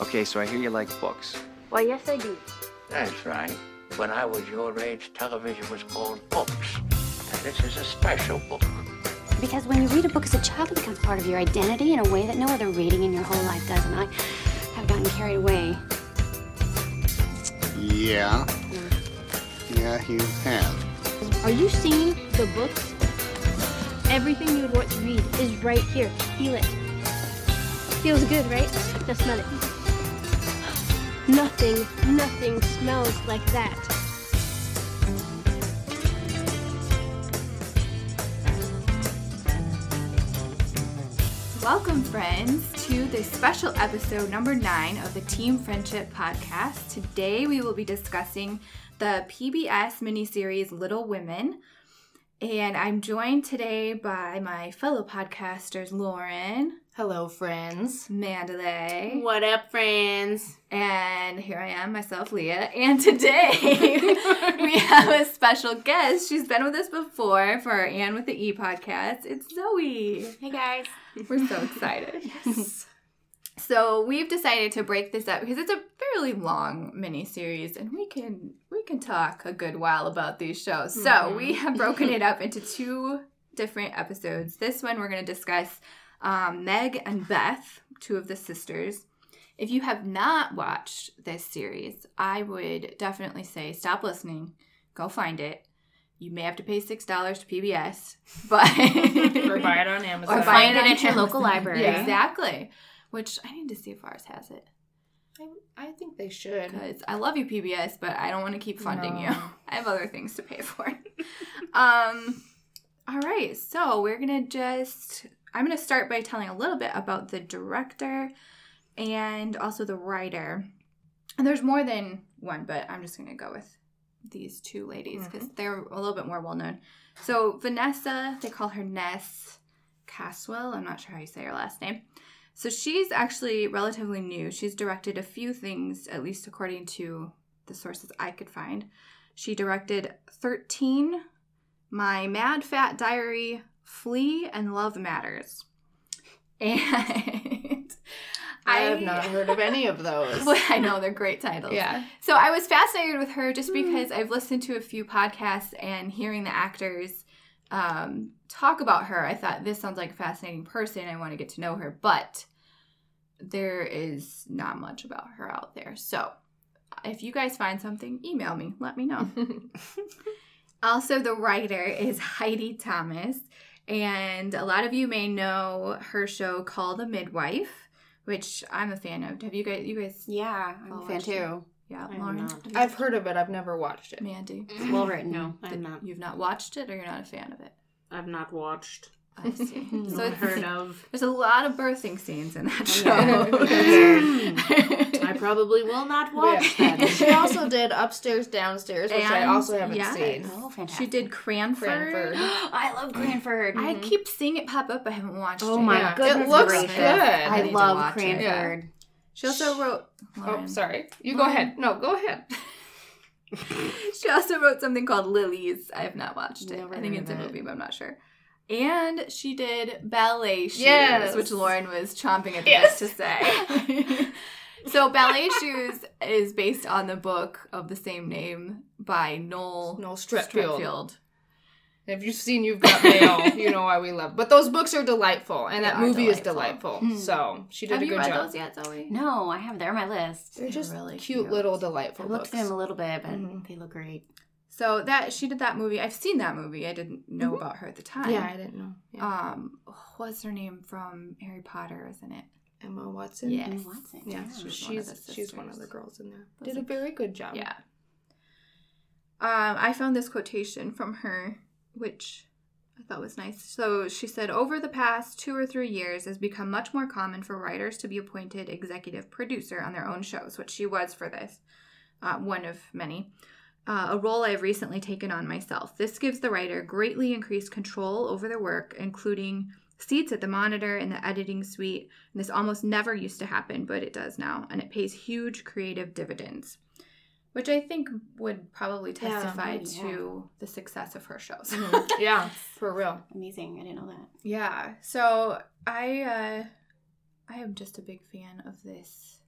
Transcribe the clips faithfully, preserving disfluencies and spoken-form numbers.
Okay, so I hear you like books. Why, yes, I do. That's right. When I was your age, television was called books. And this is a special book. Because when you read a book as a child, it becomes part of your identity in a way that no other reading in your whole life does. And I have gotten carried away. Yeah. Yeah, you have. Are you seeing the books? Everything you would want to read is right here. Feel it. Feels good, right? Now smell it. Nothing, nothing smells like that. Welcome, friends, to this special episode number nine of the Team Friendship Podcast. Today we will be discussing the P B S miniseries Little Women. And I'm joined today by my fellow podcasters, Lauren. Hello, friends. Mandalay. What up, friends? And here I am, myself, Leah. And today we have a special guest. She's been with us before for our Anne with the E podcast. It's Zoe. Hey, guys. We're so excited. Yes. So we've decided to break this up because it's a fairly long mini-series and we can we can talk a good while about these shows. So mm-hmm. we have broken it up into two different episodes. This one we're going to discuss um, Meg and Beth, two of the sisters. If you have not watched this series, I would definitely say stop listening, go find it. You may have to pay six dollars to P B S, but or buy it on Amazon. Or find it at your local library. Yeah. Exactly. Which I need to see if ours has it. I, I think they should. Because I love you, P B S, but I don't want to keep funding no. you. I have other things to pay for. um, all right. So we're going to just... I'm going to start by telling a little bit about the director and also the writer. And there's more than one, but I'm just going to go with these two ladies because mm-hmm. they're a little bit more well-known. So Vanessa, they call her Ness Caswell. I'm not sure how you say her last name. So she's actually relatively new. She's directed a few things, at least according to the sources I could find. She directed thirteen, My Mad Fat Diary, Flea, and Love Matters. And I have not heard of any of those. I know, they're great titles. Yeah. So I was fascinated with her just because mm. I've listened to a few podcasts and hearing the actors um, talk about her. I thought, this sounds like a fascinating person. I want to get to know her. But there is not much about her out there. So if you guys find something, email me. Let me know. Also, the writer is Heidi Thomas. And a lot of you may know her show called The Midwife, which I'm a fan of. Have you guys? You guys? Yeah, I'm a fan too. It? Yeah, I Lauren. I've heard of it. I've never watched it. Mandy. Well written. No, I'm not. You've not watched it, or you're not a fan of it? I've not watched. I see. So I've heard of. There's a lot of birthing scenes in that show. I probably will not watch yeah. that. She also did Upstairs, Downstairs, which and, I also haven't yes. seen. Oh, fantastic. She did Cranford. Cranford. I love Cranford. Mm-hmm. I keep seeing it pop up. I haven't watched oh it. Oh my yeah. goodness. It looks gracious. Good. I, I love Cranford. Yeah. She also wrote... Lauren. Oh, sorry. You go ahead. No, go ahead. She also wrote something called Lilies. I have not watched it. Never I think it's a it. movie, but I'm not sure. And she did Ballet Shoes, yes. which Lauren was chomping at the yes. bit to say. So Ballet Shoes is based on the book of the same name by Noel, Noel Streatfeild. Streatfeild. If you've seen You've Got Mail, you know why we love. But those books are delightful, and they that movie delightful. is delightful. Mm. So she did Have a good job. Have job. you read those yet, Zoe? No, I haven't. They're on my list. They're, They're just really cute, cute, little, delightful I books. looked at them a little bit, but mm-hmm. they look great. So that she did that movie. I've seen that movie. I didn't know mm-hmm. about her at the time. Yeah, I didn't know. Yeah. Um, what's her name from Harry Potter? Isn't it Emma Watson? Yes. Emma Watson. Yeah, yeah. She's, she's one she's one of the girls in there. Those did a very good job. Yeah. Um, I found this quotation from her, which I thought was nice. So she said, over the past two or three years, it's become much more common for writers to be appointed executive producer on their own shows, which she was for this, uh, one of many. Uh, a role I've recently taken on myself. This gives the writer greatly increased control over their work, including seats at the monitor in the editing suite. And this almost never used to happen, but it does now. And it pays huge creative dividends, which I think would probably testify yeah, yeah. to the success of her shows. Mm-hmm. Yeah, for real. Amazing. I didn't know that. Yeah. So I, uh, I am just a big fan of this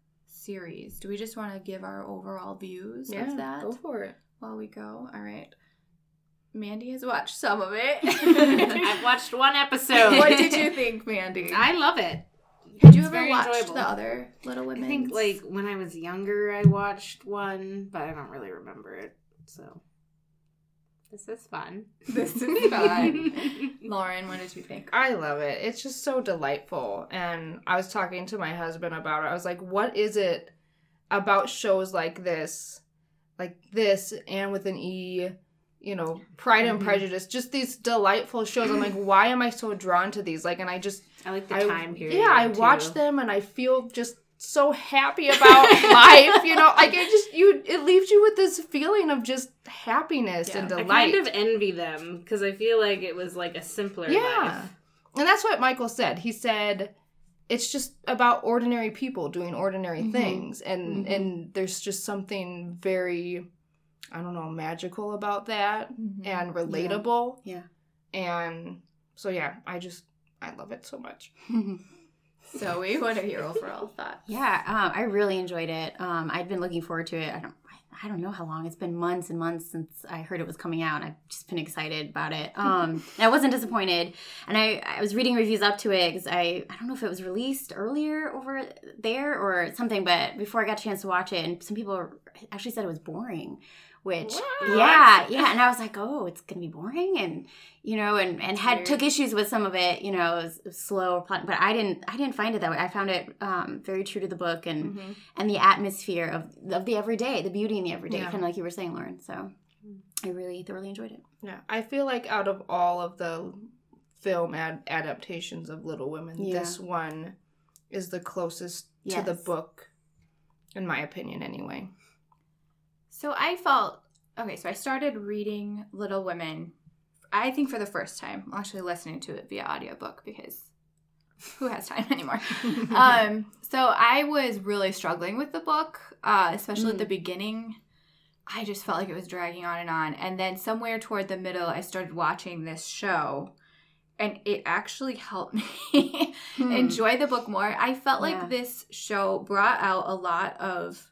series. Do we just want to give our overall views Yeah, of that go for it. while we go? All right. Mandy has watched some of it. I've watched one episode. What did you think, Mandy? I love it. Had you It's ever very watched enjoyable. the other Little I Women? think like when I was younger, I watched one, but I don't really remember it. So this is fun. This is fun. Lauren, what did you think? I love it. It's just so delightful. And I was talking to my husband about it. I was like, what is it about shows like this, like this, and with an E, you know, Pride and Mhm. Prejudice, just these delightful shows. I'm like, why am I so drawn to these? Like, and I just, I like the I, time period. yeah, I too. watch them and I feel just so happy about life, you know, like it just, you, it leaves you with this feeling of just happiness Yeah. and I delight. kind of envy them because I feel like it was like a simpler Yeah. life. And that's what Michael said. He said it's just about ordinary people doing ordinary Mhm. things. And Mhm. and there's just something very, I don't know, magical about that Mhm. and relatable. Yeah. And so, yeah, I just, I love it so much. Zoe, what are your overall thoughts? Yeah, um, I really enjoyed it. Um, I'd been looking forward to it. I don't, I don't know how long. It's been months and months since I heard it was coming out, and I've just been excited about it. Um, and I wasn't disappointed. And I, I was reading reviews up to it because I, I don't know if it was released earlier over there or something, but before I got a chance to watch it, and some people actually said it was boring. Which, What? yeah, yeah, and I was like, oh, it's gonna be boring, and you know, and, and had Weird. took issues with some of it, you know, it was, it was slow, plot- but I didn't, I didn't find it that way. I found it um, very true to the book and Mhm. and the atmosphere of of the everyday, the beauty in the everyday, Yeah. kind of like you were saying, Lauren. So I really thoroughly enjoyed it. Yeah. I feel like out of all of the film ad- adaptations of Little Women, Yeah. this one is the closest to the Yes. book, in my opinion, anyway. So I felt, okay, so I started reading Little Women, I think for the first time. I'm actually listening to it via audiobook because who has time anymore? um, so I was really struggling with the book, uh, especially at the beginning. I just felt like it was dragging on and on. And then somewhere toward the middle, I started watching this show. And it actually helped me enjoy the book more. I felt like Yeah. this show brought out a lot of,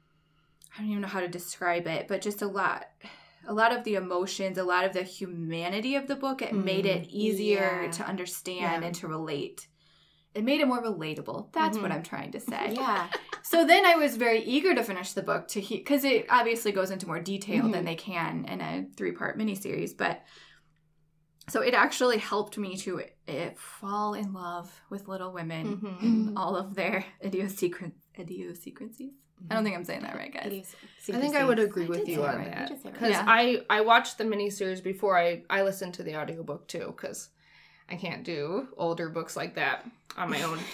I don't even know how to describe it, but just a lot, a lot of the emotions, a lot of the humanity of the book. It made it easier Yeah. to understand Yeah. and to relate. It made it more relatable. That's Mhm. what I'm trying to say. Yeah, So then I was very eager to finish the book to hear, because it obviously goes into more detail Mhm. than they can in a three-part miniseries. But so it actually helped me to it, fall in love with Little Women Mhm. and all of their idiosyncra- idiosyncrasies. I don't think I'm saying that right, guys. I think I would agree I with did you say it on right. I that. did say it right. Because Yeah. I, I watched the miniseries before I, I listened to the audiobook too, because I can't do older books like that on my own.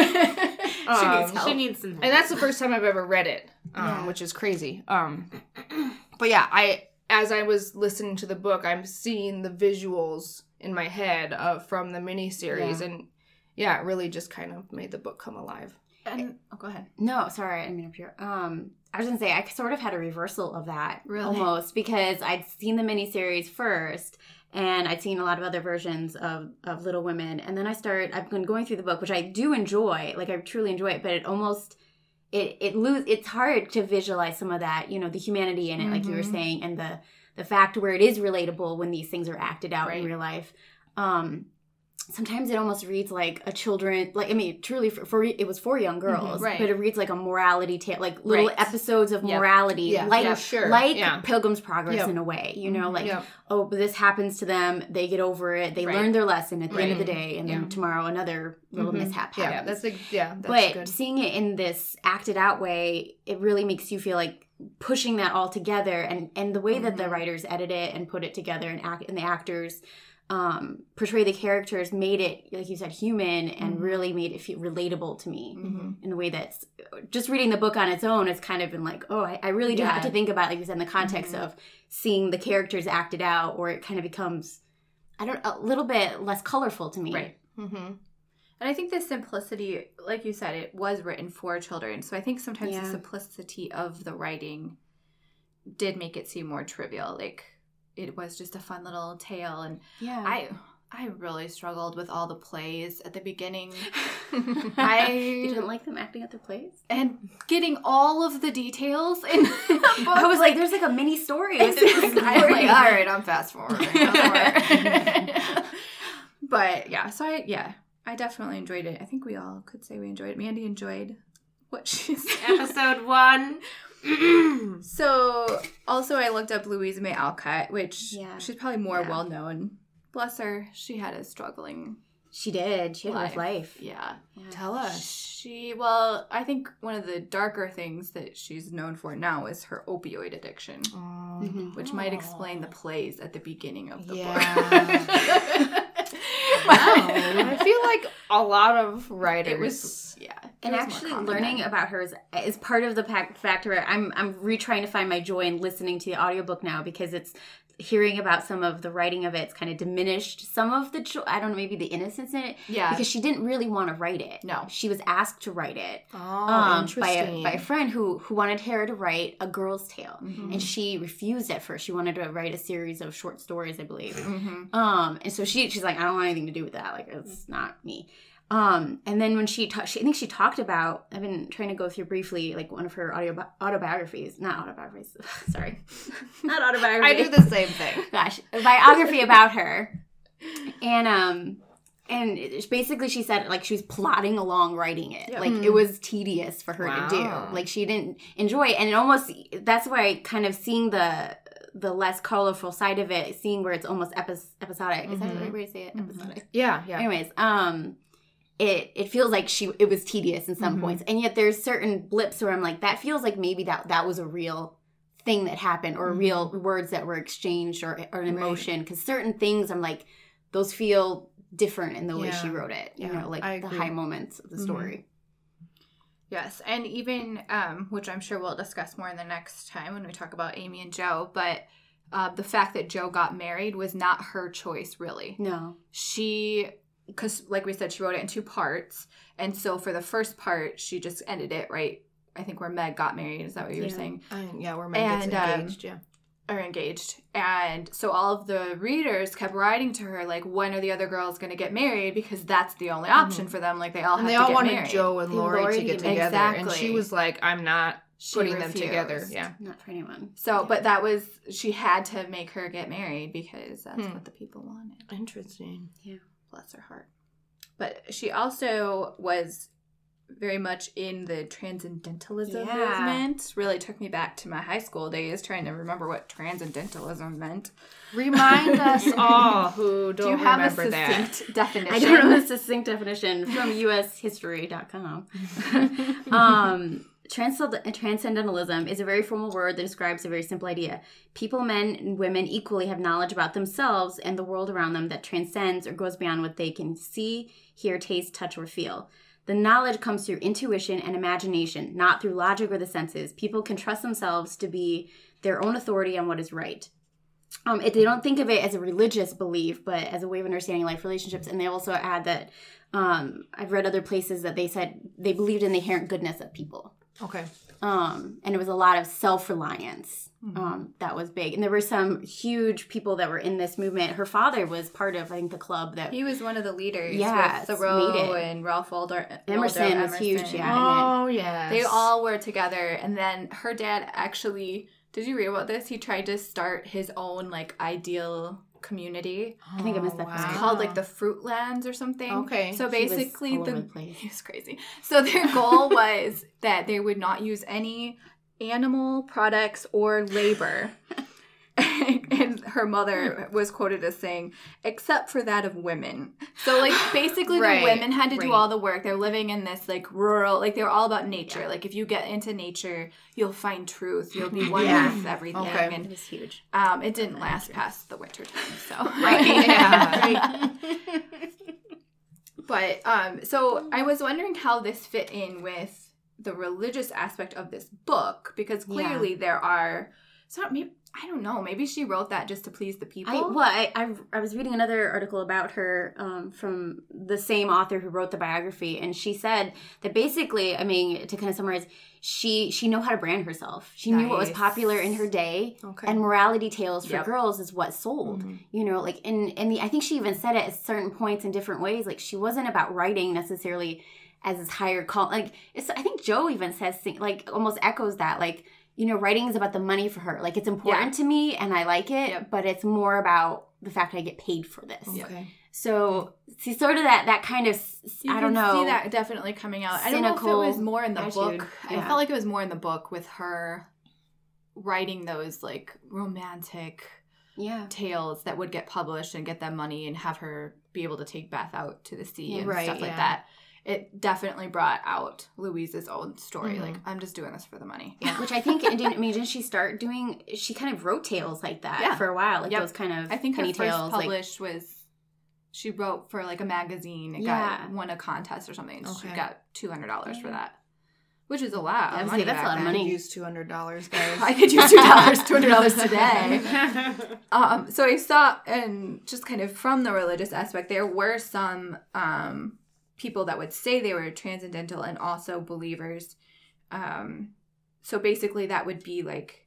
She Um, needs help. She needs some help. And that's the first time I've ever read it, um, Yeah. which is crazy. Um, but yeah, I as I was listening to the book, I'm seeing the visuals in my head of from the miniseries, Yeah. and yeah, it really just kind of made the book come alive. And, oh, go ahead. No, sorry, I mean up here. Um, I was gonna say I sort of had a reversal of that, Really? almost, because I'd seen the miniseries first, and I'd seen a lot of other versions of of Little Women, and then I started. I've been going through the book, which I do enjoy, like I truly enjoy it, but it almost it it lose. It's hard to visualize some of that, you know, the humanity in it, like you were Mhm. saying, and the the fact where it is relatable when these things are acted out Right. in real life. Um, sometimes it almost reads like a children, like I mean, truly for, for it was for young girls, Mhm, right. but it reads like a morality tale, like little Right. episodes of Yep. morality, Yeah, like yeah, sure. like Yeah. Pilgrim's Progress Yep. in a way, you know, Mhm. like Yep. oh, but this happens to them, they get over it, they Right. learn their lesson at the end of the Right. day, and Yeah. then tomorrow another little Mhm. mishap happens. Yeah, that's a, yeah, that's but good. seeing it in this acted out way, it really makes you feel like pushing that all together, and and the way that the Mhm. writers edit it and put it together, and act and the actors um portray the characters, made it, like you said, human, and Mhm. really made it feel relatable to me Mhm. in the way that's just reading the book on its own. It's kind of been like, oh, I, I really do Yeah. have to think about, like you said, in the context Mhm. of seeing the characters acted out, or it kind of becomes, I don't, a little bit less colorful to me. Right. Mm-hmm. And I think the simplicity, like you said, it was written for children. So I think sometimes Yeah. the simplicity of the writing did make it seem more trivial. Like it was just a fun little tale. And Yeah. I I really struggled with all the plays at the beginning. You I didn't like them acting at their plays? and getting all of the details in the book. I was like, there's like a mini story. I'm like, all right, I'm fast forwarding. But yeah, so I yeah, I definitely enjoyed it. I think we all could say we enjoyed it. Mandy enjoyed what she said. Episode one. So also I looked up Louisa May Alcott, which Yeah. she's probably more Yeah. well known. Bless her, she had a struggling. She did. She had a rough Life. life. Yeah. Yeah. Tell us. She, well, I think one of the darker things that she's known for now is her opioid addiction, Mhm. which might explain the plays at the beginning of the Yeah. book. I feel like a lot of writers. It was, yeah. And it was more actually, common learning then. about her is, is part of the pack factor. I'm I'm retrying to find my joy in listening to the audiobook now because it's hearing about some of the writing of it's kind of diminished some of the joy. I don't know, maybe the innocence in it. Yeah. Because she didn't really want to write it. No. She was asked to write it. Oh, um, by a, interesting. by a friend who who wanted her to write a girl's tale, Mhm. and she refused at first. She wanted to write a series of short stories, I believe. Mhm. Um, and so she she's like, I don't want anything to do with that. Like, it's not me. Um, and then when she, ta- she I think she talked about. I've been trying to go through briefly, like one of her audio autobiographies, not autobiographies. Sorry, not autobiography. I do the same thing. Gosh, a biography about her, and um. And it- basically, she said like she was plodding along writing it. Yep. Like it was tedious for her Wow. to do. Like she didn't enjoy it, and it almost that's why kind of seeing the the less colorful side of it, seeing where it's almost epi- episodic. Is that the right way to say it? Episodic. Yeah, yeah. Anyways, um, it it feels like she it was tedious in some Mhm. points, and yet there's certain blips where I'm like that feels like maybe that that was a real thing that happened or real words that were exchanged or or an emotion because certain things I'm like those feel different in the way Yeah. she wrote it. You Yeah, know, like I the agree. high moments of the story. Yes, and even, um, which I'm sure we'll discuss more in the next time when we talk about Amy and Joe, but uh, the fact that Joe got married was not her choice, really. No. She, because like we said, she wrote it in two parts, and so for the first part, she just ended it right, I think where Meg got married, is that what you were Yeah. saying? I, yeah, we're Meg gets And, um, engaged, yeah. Are engaged. And so all of the readers kept writing to her, like, when are the other girls going to get married? Because that's the only option for them. Like, they all And have they to all get wanted married. Joe and And Lori, Lori to to get get together. And Exactly. she was like, I'm not She putting them refused. together. Yeah. Not for anyone. So, but that was, she had to make her get married because that's Hmm. what the people wanted. Interesting. Bless her heart. But she also was very much in the transcendentalism Yeah. movement. Really took me back to my high school days trying to remember what transcendentalism meant. Remind us all who don't Do you have a remember that. succinct definition? I don't know the succinct definition from U S history dot com. um, transcend- transcendentalism is a very formal word that describes a very simple idea. People, men and women equally have knowledge about themselves and the world around them that transcends or goes beyond what they can see, hear, taste, touch, or feel. The knowledge comes through intuition and imagination, not through logic or the senses. People can trust themselves to be their own authority on what is right. Um, it, they don't think of it as a religious belief, but as a way of understanding life relationships. And they also add that um, I've read other places that they said they believed in the inherent goodness of people. Okay. Um, and it was a lot of self-reliance. Mm-hmm. Um, that was big. And there were some huge people that were in this movement. Her father was part of, I think, the club that He was one of the leaders Yes, with Thoreau made it. and Ralph Waldo Emerson Waldo was huge, Emerson. yeah. Oh, yes. They all were together, and then her dad actually, did you read about this? He tried to start his own, like, ideal community. I think I missed that Oh, part. It's wow. called, like, the Fruitlands or something. Okay. So He was basically, all the, over the place. he was crazy. So their goal was that they would not use any animal products or labor. And her mother was quoted as saying, except for that of women. So, like, basically Right, the women had to do right. all the work. They're living in this, like, rural, like, they were all about nature. Like, if you get into nature, you'll find truth. You'll be one Yeah. with everything. Okay. It And was huge. um, it didn't last past the winter time, so. Yeah. But, um, so I was wondering how this fit in with the religious aspect of this book, because clearly there are, so maybe, I don't know. Maybe she wrote that just to please the people. I, well, I, I I was reading another article about her um, from the same author who wrote the biography, and she said that basically, I mean, to kind of summarize, she she knew how to brand herself. She nice. knew what was popular in her day, okay. and morality tales for yep. girls is what sold. Mm-hmm. You know, like and and the, I think she even said it at certain points in different ways. Like she wasn't about writing necessarily as this higher call. Like it's, I think Jo even says like almost echoes that like. You know, writing is about the money for her. Like, it's important yeah. to me, and I like it, yep. but it's more about the fact I get paid for this. Okay. So, see, sort of that that kind of, you I don't know. You see that definitely coming out. I don't know if it was more in the attitude. book. Yeah. I felt like it was more in the book with her writing those, like, romantic yeah. tales that would get published and get them money and have her be able to take Beth out to the sea and right, stuff like yeah. that. It definitely brought out Louise's own story. Mm-hmm. Like, I'm just doing this for the money. Yeah. Which I think, didn't, I mean, didn't she start doing, she kind of wrote tales like that yeah. for a while. Like yep. those kind of I think penny her first tales. published like, was, she wrote for like a magazine. It yeah. got, won a contest or something. And okay. she got two hundred dollars yeah. for that. Which is a lot yeah, of money. That's a lot of I money. could use two hundred dollars, guys. I could use two dollars, two hundred dollars today. um, so I saw, and just kind of from the religious aspect, there were some um, people that would say they were transcendental and also believers. Um, so basically that would be like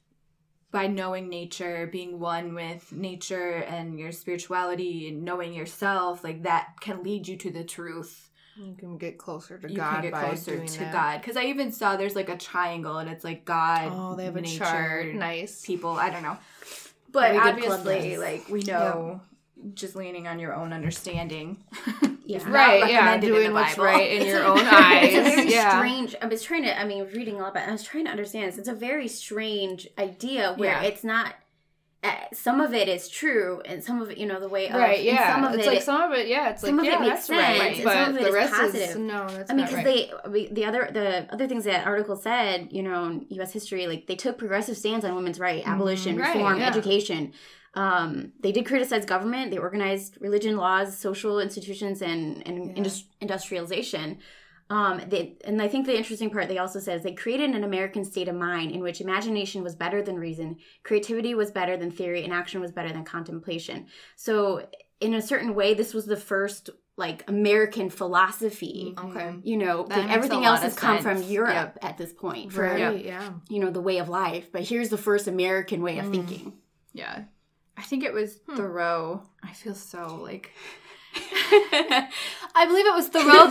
by knowing nature, being one with nature and your spirituality and knowing yourself, like that can lead you to the truth. You can get closer to you God can get by closer doing to that. God. Because I even saw there's like a triangle and it's like God, oh, they have nature, a chart. Nice. people. I don't know. But Very good obviously, club like, we know just leaning on your own understanding. Yeah. is not Right, yeah, recommended in doing the what's Bible. right in your own eyes. It's a very yeah. strange, I was trying to, I mean, reading a lot about it, I was trying to understand this. It's a very strange idea where Yeah. it's not, uh, some of it is true, and some of it, you know, the way of, Right, and yeah. some of it's it, like some of it, yeah, it's like, some of it yeah, makes that's right. sense, and But some of it the is rest positive. is, no, that's I mean, not because right. they, the other, the other things that article said, you know, in U S history, like, they took progressive stands on women's rights, abolition, Right, reform, yeah. education. Um, they did criticize government. They organized religion, laws, social institutions, and, and Yeah. indus- industrialization. Um, they, and I think the interesting part they also says they created an American state of mind in which imagination was better than reason, creativity was better than theory, and action was better than contemplation. So in a certain way, this was the first like American philosophy. Okay. You know, That like, makes everything a lot else has of come sense. from Europe Yep. at this point for Right, yeah. you know the way of life. But here's the first American way of thinking. Yeah. I think it was Thoreau. I feel so like... I believe it was Thoreau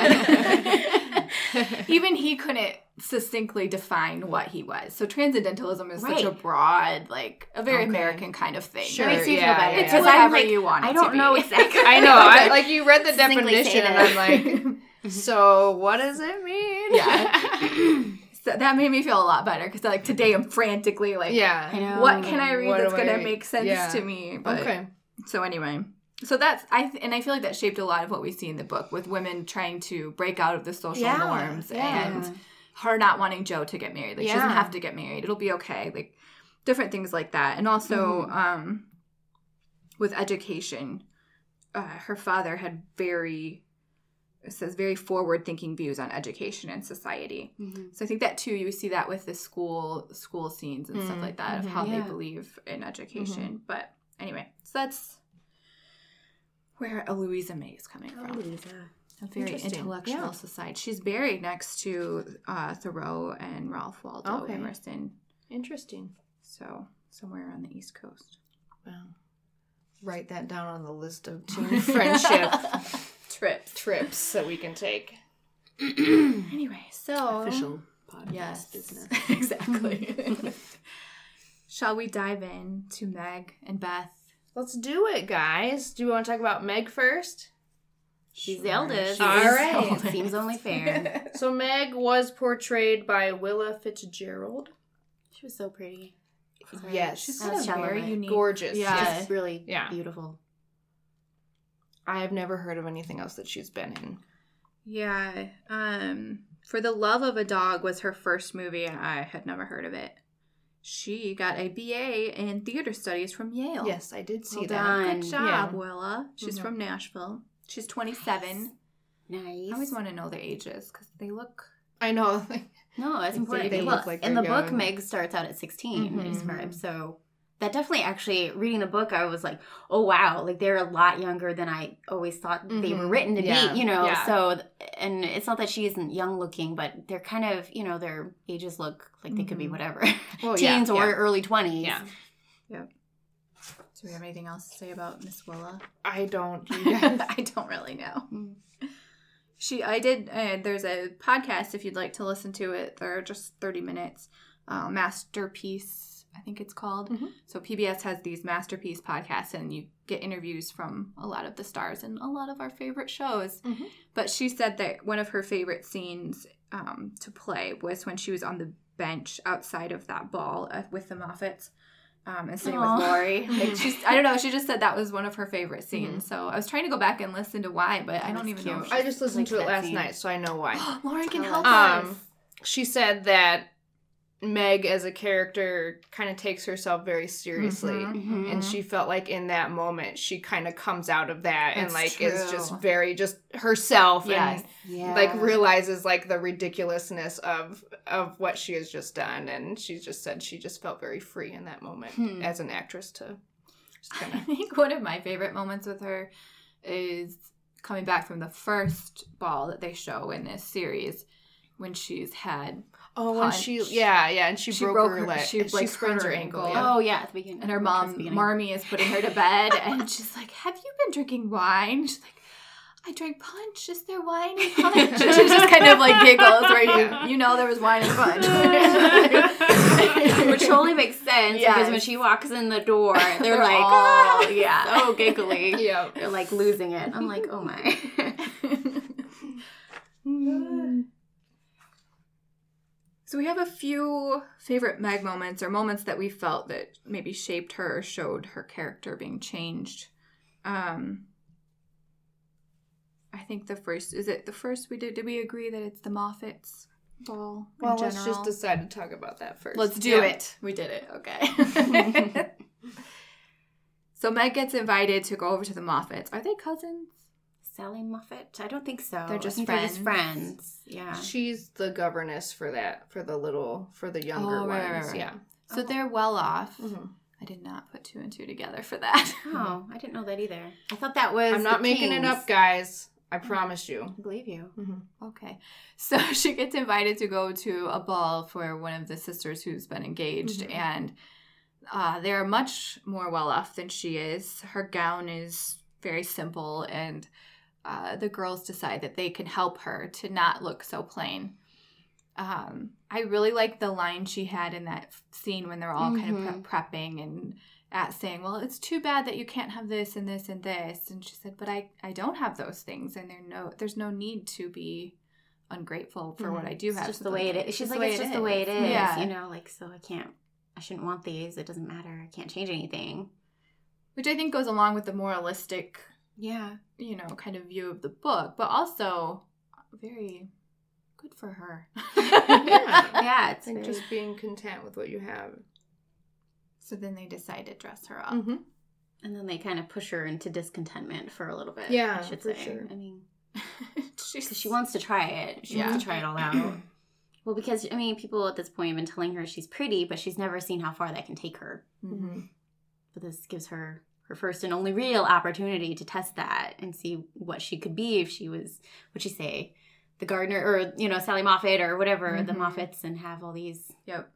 that said. Even he couldn't succinctly define what he was. So transcendentalism is such Right. a broad, like, a very Okay. American kind of thing. Sure, That makes you yeah, feel better. yeah, It's yeah. Because I'm whatever like, you want it I to don't be. know exactly. I know. I, like, you read the Succinctly say definition, and that. I'm like, so what does it mean? Yeah. So that made me feel a lot better because like today I'm frantically like, Yeah. I know. what can I read What that's do gonna I- make sense yeah. to me? But, Okay. So anyway, so that's I th- and I feel like that shaped a lot of what we see in the book with women trying to break out of the social Yeah, norms yeah. and her not wanting Joe to get married. Like she doesn't Yeah. have to get married. It'll be okay. Like different things like that. And also Mm-hmm. um, with education, uh, her father had very it says very forward-thinking views on education and society. Mhm. So I think that too, you see that with the school school scenes and stuff Mm, like that of mhm, how yeah. they believe in education. But anyway, so that's where Louisa May is coming Oh, from. Louisa. A very Interesting. intellectual Yeah. society. She's buried next to uh, Thoreau and Ralph Waldo Okay. Emerson. Interesting. So somewhere on the East Coast. Wow. Write that down on the list of teen friendship Trips. trips that we can take. Anyway, so Official podcast yes, business. exactly. Shall we dive in to Meg and Beth? Let's do it, guys. Do you want to talk about Meg first? She's the eldest. All right. Seems only fair. So Meg was portrayed by Willa Fitzgerald. She was so pretty. Yes. She's That got was a very Chalamet. unique. Gorgeous. Yeah. She's really Yeah. beautiful. I have never heard of anything else that she's been in. Yeah. Um, For the Love of a Dog was her first movie, and I had never heard of it. She got a B A in theater studies from Yale. Yes, I did see Well that. done. Good job, Yeah. Willa. She's Mhm. from Nashville. She's twenty-seven. Nice. I always want to know their ages because they look. I know. No, it's Like, important. they Well, look like in the they're book, young. Meg starts out at sixteen, Mhm. they describe. So that definitely, actually, reading the book, I was like, oh, wow. Like, they're a lot younger than I always thought they were Mhm. written to Yeah. be, you know? Yeah. So, and it's not that she isn't young looking, but they're kind of, you know, their ages look like they could be Mhm. whatever. Well, yeah, Teens or yeah. early twenties. Yeah. Do we have anything else to say about Miss Willa? I don't. You guys. I don't really know. Mm. She, I did. Uh, there's a podcast if you'd like to listen to it. They're just thirty minutes. Uh, Masterpiece, I think it's called. Mhm. So P B S has these Masterpiece podcasts, and you get interviews from a lot of the stars and a lot of our favorite shows. Mhm. But she said that one of her favorite scenes um, to play was when she was on the bench outside of that ball uh, with the Moffats. Um, and sitting Aw. with Lori. Like she's, I don't know, she just said that was one of her favorite scenes. So I was trying to go back and listen to why, but I That don't was even know. cute. if I just listened Like to it that last scene. night, so I know why. Lauren can Tell help us. us. Um, she said that Meg as a character kind of takes herself very seriously. Mhm. Mhm. And she felt like in that moment she kind of comes out of that and That's like is just true. very just herself Yes. Yeah. and like realizes like the ridiculousness of of what she has just done, and she just said she just felt very free in that moment Hmm. as an actress to just kind I of think one of my favorite moments with her is coming back from the first ball that they show in this series when she's had oh when she punch. yeah yeah and she, She broke, broke her her- leg she, and like, she sprains hurt her her ankle, ankle. yeah. Oh, yeah, at the beginning. and her Towards the mom beginning. Marmee is putting her to bed and she's like, have you been drinking wine? She's like, I drank punch. Is there wine in punch? And she just kind of like giggles where you, you know there was wine in punch. Which totally makes sense because when Yes. she walks in the door, they're, They're like, all- "Ah!" yeah. so giggly. yeah They're like losing it. I'm like, oh my. So we have a few favorite Meg moments or moments that we felt that maybe shaped her or showed her character being changed. Um, I think the first, is it the first we did, did we agree that it's the Moffats ball in well general? let's just decide to talk about that first. Let's do Yeah. it. We did it. Okay. So Meg gets invited to go over to the Moffats. Are they cousins? Sally Moffat? I don't think so. They're just I think They're just friends. friends. Yeah. She's the governess for that, for the little, for the younger Oh, right, right, ones. right. Yeah. So they're well off. Mhm. I did not put two and two together for that. Oh, I didn't know that either. I thought that was. I'm not the making it Kings. up, guys. I promise you. I believe you. Okay. So she gets invited to go to a ball for one of the sisters who's been engaged, Mhm. and uh, they're much more well off than she is. Her gown is very simple, and uh, the girls decide that they can help her to not look so plain. Um, I really like the line she had in that scene when they're all kind of Mhm. pre- prepping and at saying, well, it's too bad that you can't have this and this and this. And she said, but I, I don't have those things, and there no there's no need to be ungrateful for what I do It's have. just the way it is. She's like, it's just the way it is. Yeah. You know, like, so I can't, I shouldn't want these. It doesn't matter. I can't change anything. Which I think goes along with the moralistic, Yeah. you know, kind of view of the book, but also very good for her. Yeah, I it's think very- just being content with what you have. So then they decide to dress her up. Mm-hmm. and then they kind of push her into discontentment for a little bit. Yeah, I should for say. sure. I mean, She's, because she wants to try it. She Yeah. wants to try it all out. Well, because I mean, people at this point have been telling her she's pretty, but she's never seen how far that can take her. Mhm. But this gives her her first and only real opportunity to test that and see what she could be if she was, what'd she say, the gardener, or, you know, Sally Moffat or whatever, the Mhm. Moffats, and have all these Yep.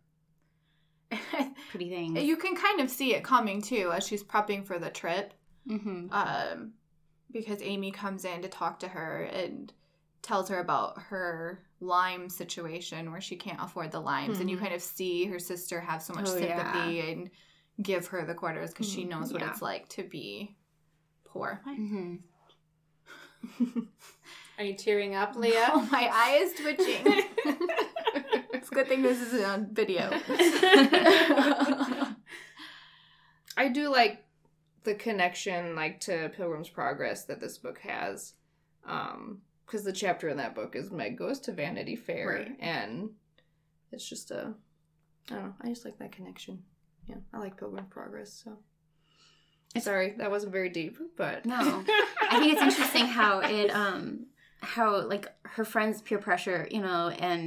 pretty things. You can kind of see it coming too as she's prepping for the trip. Mm-hmm. Um, because Amy comes in to talk to her and tells her about her lime situation where she can't afford the limes. And you Mhm. kind of see her sister have so much Oh, sympathy yeah. and give her the quarters because she knows what Yeah. it's like to be poor. Mm-hmm. Are you tearing up, Leah? Oh, my eye is twitching. It's a good thing this isn't on video. I do like the connection, like, to Pilgrim's Progress that this book has. Um, because the chapter in that book is Meg goes to Vanity Fair, Right. and it's just a, I don't know, I just like that connection. Yeah, I like Pilgrim's Progress, so. Sorry, that wasn't very deep, but. No. I think it's interesting how it, um, how, like, her friends' peer pressure, you know, and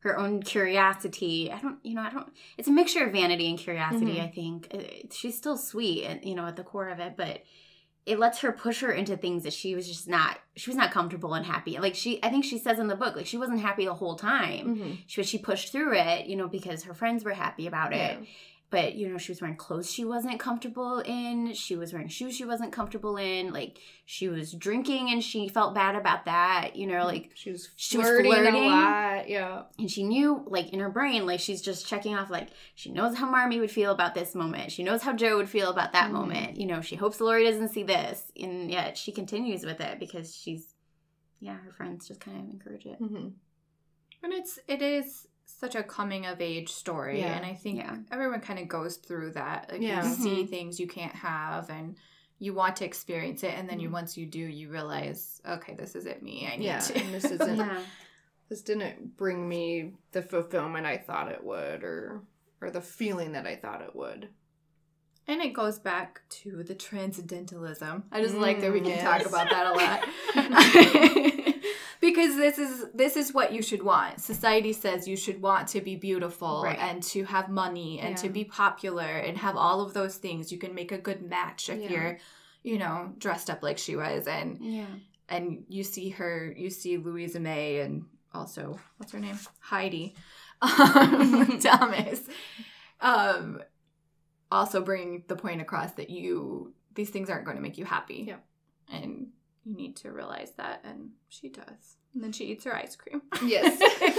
her own curiosity. I don't, you know, I don't, it's a mixture of vanity and curiosity, Mhm. I think. It- she's still sweet, and you know, at the core of it, but it lets her push her into things that she was just not, she was not comfortable and happy. Like she, I think she says in the book, like she wasn't happy the whole time. Mhm. She, she pushed through it, you know, because her friends were happy about it. Yeah. But, you know, she was wearing clothes she wasn't comfortable in. She was wearing shoes she wasn't comfortable in. Like, she was drinking and she felt bad about that. You know, like, She was she was flirting, flirting. a lot. Yeah. and she knew, like, in her brain, like, she's just checking off, like, she knows how Marmee would feel about this moment. She knows how Joe would feel about that Mhm. moment. You know, she hopes Lori doesn't see this. And yet she continues with it because she's, yeah, her friends just kind of encourage it. Mm-hmm. And it's it is such a coming of age story, Yeah. and I think Yeah. everyone kind of goes through that. Like Yeah. you see Mhm. things you can't have, and you want to experience it, and then you Mhm. once you do, you realize, okay, this isn't me. I need Yeah, to. and this isn't. Yeah. This didn't bring me the fulfillment I thought it would, or or the feeling that I thought it would. And it goes back to the transcendentalism. I just like that we Mm, can yes. talk about that a lot. Because this is this is what you should want. Society says you should want to be beautiful Right. and to have money and to Yeah. be popular and have all of those things. You can make a good match if Yeah. you're, you know, dressed up like she was, and Yeah. and you see her, you see Louisa May and also what's her name, Heidi, um, Thomas, um, also bringing the point across that you these things aren't going to make you happy, Yeah. and you need to realize that, and she does, and then she eats her ice cream. Yes.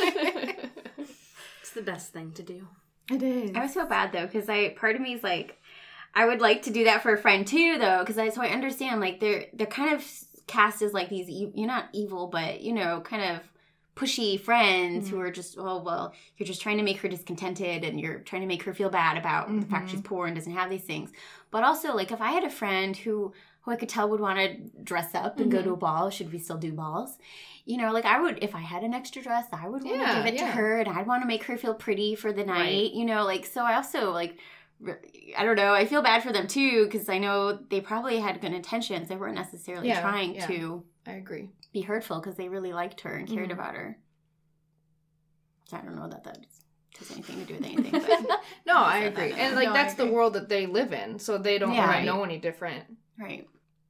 It's the best thing to do. It is. I was so bad though, because I part of me is like, I would like to do that for a friend too, though, because I so I understand like they're they're kind of cast as like these e- you're not evil, but you know, kind of pushy friends who are just, oh well, you're just trying to make her discontented and you're trying to make her feel bad about the fact she's poor and doesn't have these things. But also, like if I had a friend who who I could tell would want to dress up and go to a ball, should we still do balls? You know, like I would, if I had an extra dress, I would want to Yeah, give it yeah. to her and I'd want to make her feel pretty for the night, Right. you know, like, so I also like, I don't know, I feel bad for them too, because I know they probably had good intentions. They weren't necessarily Yeah, trying yeah. to I agree. be hurtful because they really liked her and cared Mhm. about her. So I don't know that that has anything to do with anything, but No, I said agree. that. And like No, I that's the agree. world that they live in, so they don't Yeah. really know any different. right.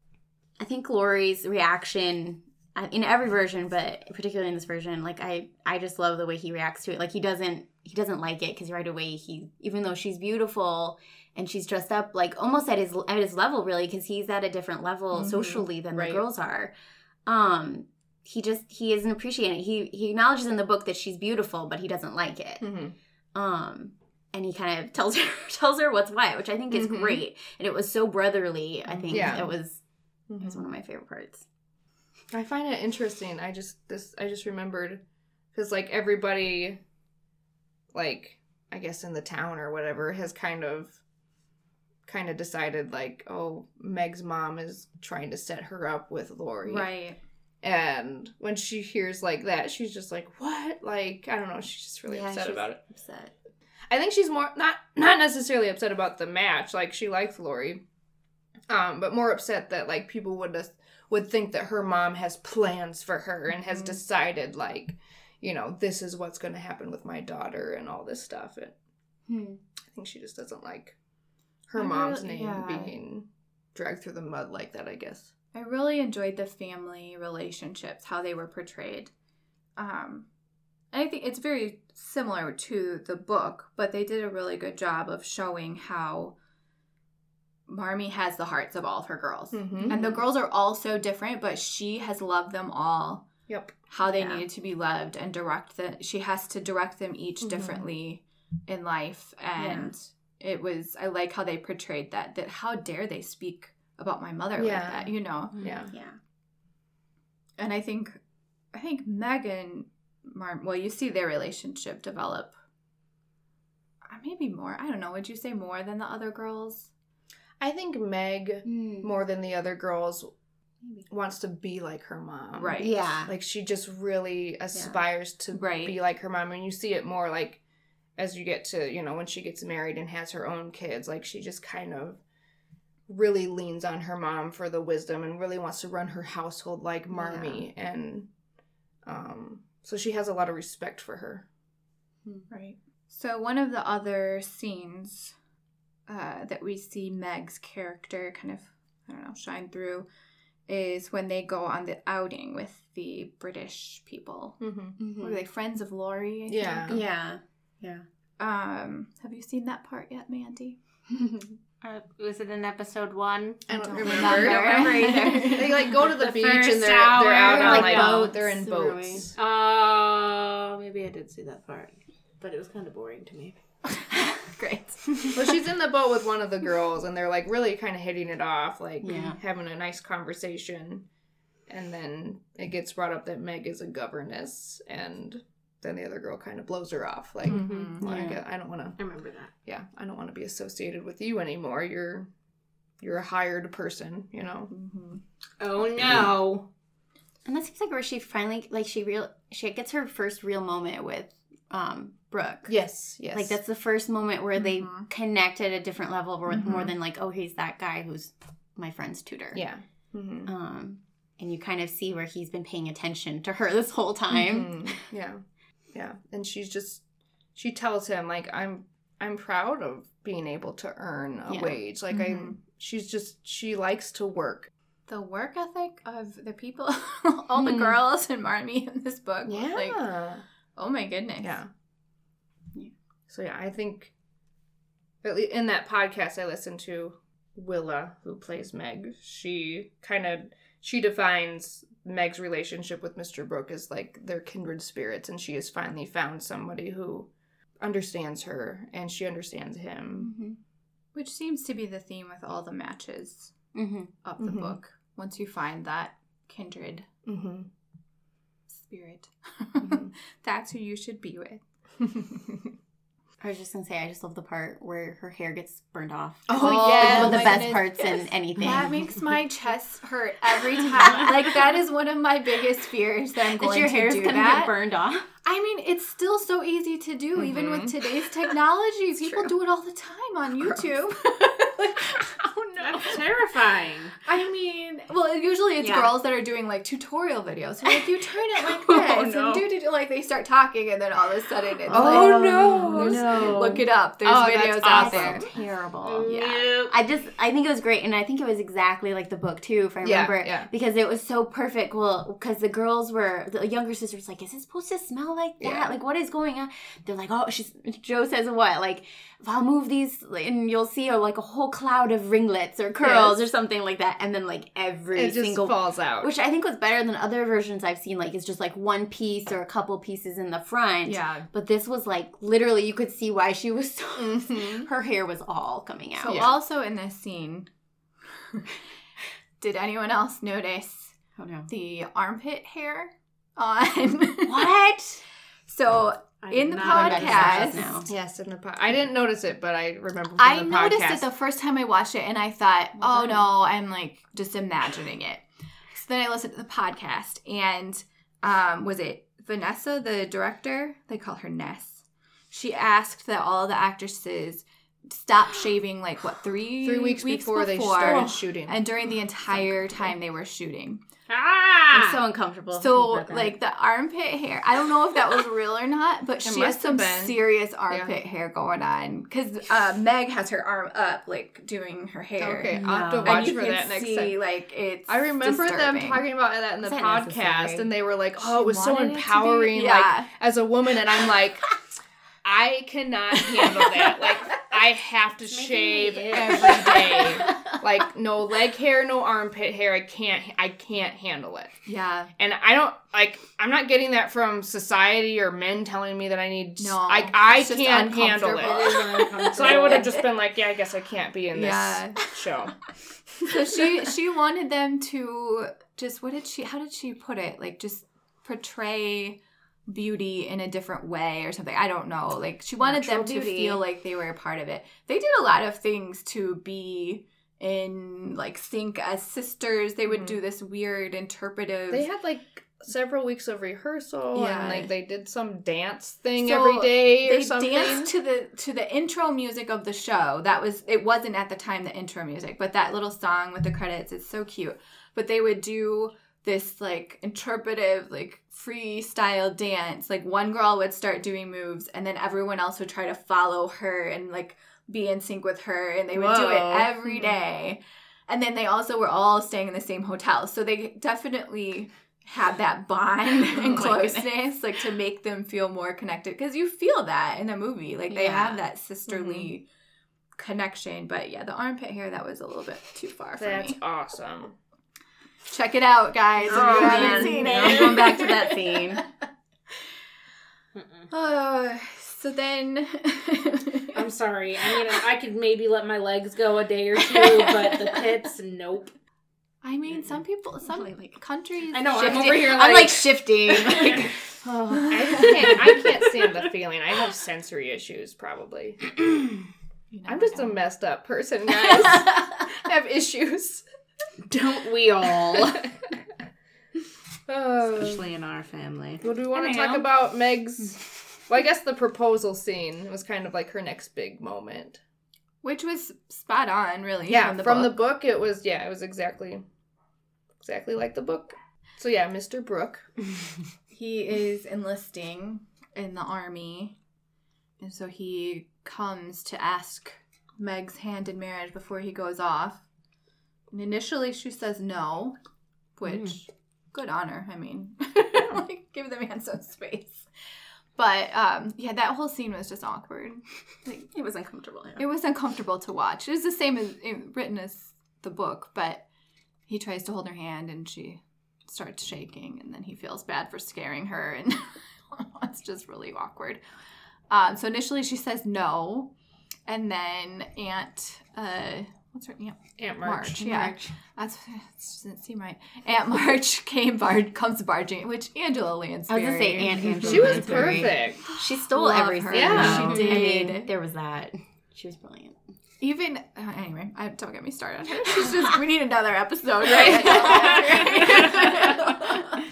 I think Lori's reaction uh, in every version, but particularly in this version, like I, I just love the way he reacts to it. Like he doesn't, he doesn't like it because right away he, even though she's beautiful and she's dressed up like almost at his at his level, really, because he's at a different level Mhm. socially than Right. the girls are. Um, he just he isn't appreciating it. He he acknowledges in the book that she's beautiful, but he doesn't like it. Mm-hmm. Um, and he kind of tells her tells her what's what, which I think is Mhm. great. And it was so brotherly. I think Yeah. it was it was one of my favorite parts. I find it interesting. I just this I just remembered because like everybody, like I guess in the town or whatever, has kind of kind of decided like, oh, Meg's mom is trying to set her up with Lori, Right. And when she hears like that, she's just like, what? Like I don't know. She's just really Yeah, upset she's about it. Upset. I think she's more not not necessarily upset about the match. Like she likes Lori, um, but more upset that like people would just would think that her mom has plans for her and has Mhm. decided like, you know, this is what's going to happen with my daughter and all this stuff. And Hmm. I think she just doesn't like her I mom's really- name yeah. being dragged through the mud like that, I guess. I really enjoyed the family relationships, how they were portrayed. Um, and I think it's very similar to the book, but they did a really good job of showing how Marmee has the hearts of all of her girls. Mm-hmm. And the girls are all so different, but she has loved them all Yep. how they Yeah. needed to be loved and direct them. She has to direct them each Mhm. differently in life. And it was, I like how they portrayed that, that how dare they speak about my mother Yeah. like that, you know? Yeah. Yeah. And I think, I think Meg and Mar, well, you see their relationship develop. uh, Maybe more. I don't know. Would you say more than the other girls? I think Meg, Hmm. more than the other girls, wants to be like her mom. Right. Yeah. Like she just really aspires to Right. be like her mom, and you see it more like as you get to, you know, when she gets married and has her own kids, like she just kind of really leans on her mom for the wisdom and really wants to run her household like Marmee. And um so she has a lot of respect for her. Right. So one of the other scenes uh, that we see Meg's character kind of, I don't know, shine through is when they go on the outing with the British people. Mm-hmm. What are they, friends of Laurie? I Yeah. think? Yeah. Yeah. Um, have you seen that part yet, Mandy? Uh, was it in episode one? I don't, don't remember. remember. I don't remember either. They like go to the, The beach first and they're hour, they're out on like like boats, they're in rowing. boats. Oh, maybe I did see that part, but it was kind of boring to me. Great. Well, she's in the boat with one of the girls, and they're like really kind of hitting it off, like Yeah. having a nice conversation. And then it gets brought up that Meg is a governess, and then the other girl kind of blows her off, like, Mhm. well, I, Yeah. get- I don't want to. I remember that. Yeah, I don't want to be associated with you anymore. You're you're a hired person, you know. Mm-hmm. Oh no! And that seems like where she finally, like, she real, she gets her first real moment with um Brooke. Yes, yes. Like, that's the first moment where they Mhm. connect at a different level, more, Mhm. more than like, oh, he's that guy who's my friend's tutor. yeah. Mm-hmm. Um, and you kind of see where he's been paying attention to her this whole time. Mhm. Yeah, yeah. And she's just she tells him like I'm I'm proud of being able to earn a Yeah. wage. Like Mhm. I'm. She's just she likes to work. The work ethic of the people, all the Mhm. girls and Marmee in this book. was Yeah. Like, oh my goodness. Yeah. Yeah. So yeah, I think at least in that podcast I listened to, Willa, who plays Meg, she kind of she defines Meg's relationship with Mister Brooke as like their kindred spirits, and she has finally found somebody who understands her and she understands him. Mm-hmm. Which seems to be the theme with all the matches Mm-hmm. of the Mhm. book. Once you find that kindred Mm-hmm. spirit, Mhm. that's who you should be with. I was just gonna say, I just love the part where her hair gets burned off. Oh, It's yeah. one of the My best goodness. parts in anything. That makes my chest hurt every time. Like, that is one of my biggest fears that I'm that going your to hair's do gonna that. get burned off. I mean, it's still so easy to do, even with Mhm. today's technology. People true. do it all the time on YouTube. Like, oh no. That's terrifying. I mean, well, usually it's Yeah. girls that are doing like tutorial videos. So like, you turn it like Oh, this, no. and do do do. Like, they start talking, and then all of a sudden it's Oh, like, no. no. look it up. There's Oh, that's videos out awesome. there. Terrible. Yeah. Nope. I just, I think it was great, and I think it was exactly like the book too, if I Yeah, remember, yeah. because it was so perfect. Well, because the girls were, the younger sisters, like, is it supposed to smell like that? Yeah. Like, what is going on? They're like, oh, she's. Joe says what? Like, if I'll move these, and you'll see a, like a whole cloud of ringlets or curls Yes. or something like that, and then like every It just single. falls out. Which I think was better than other versions I've seen. Like, it's just like one piece or a couple pieces in the front. Yeah. But this was like literally, you could see why she was so. Mhm. Her hair was all coming out. So Yeah. also in this scene, did anyone else notice Oh no. the armpit hair on? What? So I in did the not notice podcast, that now. Yes, in the po- I didn't notice it, but I remember from I the noticed podcast. it the first time I watched it, and I thought, Well oh done. no, I'm like just imagining it. So then I listened to the podcast, and um, was it Vanessa, the director? They call her Ness. She asked that all the actresses stop shaving, like what three Three weeks, before, they started shooting. and during the entire time they were shooting. Ah! I'm so uncomfortable. So, about that. like, the armpit hair, I don't know if that was real or not, but It she has must have some been. serious armpit hair going on. Because uh, Meg has her arm up, like, doing her hair. Okay, I'll have to No. watch And you for can that next see, time. like, it's I remember them disturbing. talking about that in the Is that podcast, necessary? and they were like, "Oh, She it was so wanted it to be- empowering, yeah. like as a woman." And I'm like, I cannot handle that. Like, I have to shave me ill. every day. Like, no leg hair, no armpit hair. I can't. I can't handle it. Yeah. And I don't like. I'm not getting that from society or men telling me that I need. No, I I it's just can't handle uncomfortable. it. So I would have just been like, yeah, I guess I can't be in this Yeah. show. So she she wanted them to just, what did she, how did she put it? Like, just portray beauty in a different way or something. I don't know. Like, she wanted Natural them to beauty. feel like they were a part of it. They did a lot of things to be in, like, sync as sisters. They would Mhm. do this weird interpretive. They had like several weeks of rehearsal, Yeah. and like they did some dance thing So every day or they something. danced to the to the intro music of the show. That was, it wasn't at the time the intro music, but that little song with the credits is so cute. But they would do this like interpretive, like freestyle dance. Like one girl would start doing moves and then everyone else would try to follow her and like be in sync with her, and they would Whoa. do it every day. And then they also were all staying in the same hotel. So they definitely had that bond and Oh my closeness, like to make them feel more connected. Because you feel that in the movie. Like they Yeah. have that sisterly connection. But yeah, the armpit hair, that was a little bit too far for That's me. awesome. Check it out, guys, if Oh, you haven't man. seen I'm it. going back to that scene. Oh, so then... I'm sorry. I mean, I could maybe let my legs go a day or two, but the tits, nope. I mean, some people, some Like- countries... I know, I'm Shifting. over here I'm like, like shifting. Like, I just can't. I can't stand the feeling. I have sensory issues, probably. You know, I'm just a okay. messed up person, guys. I have issues. don't we all? Oh. Especially in our family. Well, do we want I to talk know. about Meg's? Well, I guess the proposal scene was kind of like her next big moment. Which was spot on, really. Yeah, from the from book. the book, it was yeah, it was exactly, exactly like the book. So yeah, Mister Brooke. He is enlisting in the army, and so he comes to ask Meg's hand in marriage before he goes off. And initially, she says no, which good on her. I mean, like give the man some space. But um, yeah, that whole scene was just awkward. Like, it was uncomfortable. Yeah. it was uncomfortable to watch. It was the same as written as the book, but he tries to hold her hand and she starts shaking, and then he feels bad for scaring her, and it's just really awkward. Um, so initially she says no, and then Aunt, uh, what's her name? Aunt March. March. Yeah, that's that doesn't seem right. Aunt March came bar- comes barging, which Angela Lansbury. I was gonna say Aunt Angela. She was Lansbury. perfect. She stole Love everything. her. Yeah. She I did. mean, there was that. She was brilliant. Even uh, anyway, I, don't get me started. She's just we need another episode, right?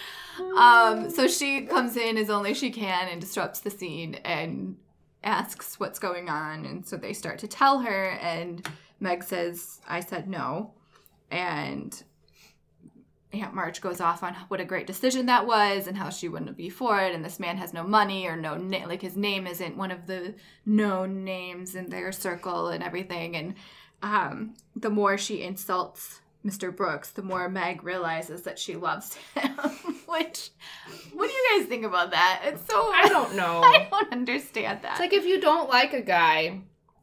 um, so she comes in as only she can and disrupts the scene and asks what's going on, and so they start to tell her, and Meg says, "I said no," and Aunt March goes off on what a great decision that was and how she wouldn't be for it, and this man has no money or no na- like his name isn't one of the known names in their circle and everything. And um, the more she insults Mister Brooks, the more Meg realizes that she loves him. Which, what do you guys think about that? It's so I don't know. I don't understand that. It's like if you don't like a guy,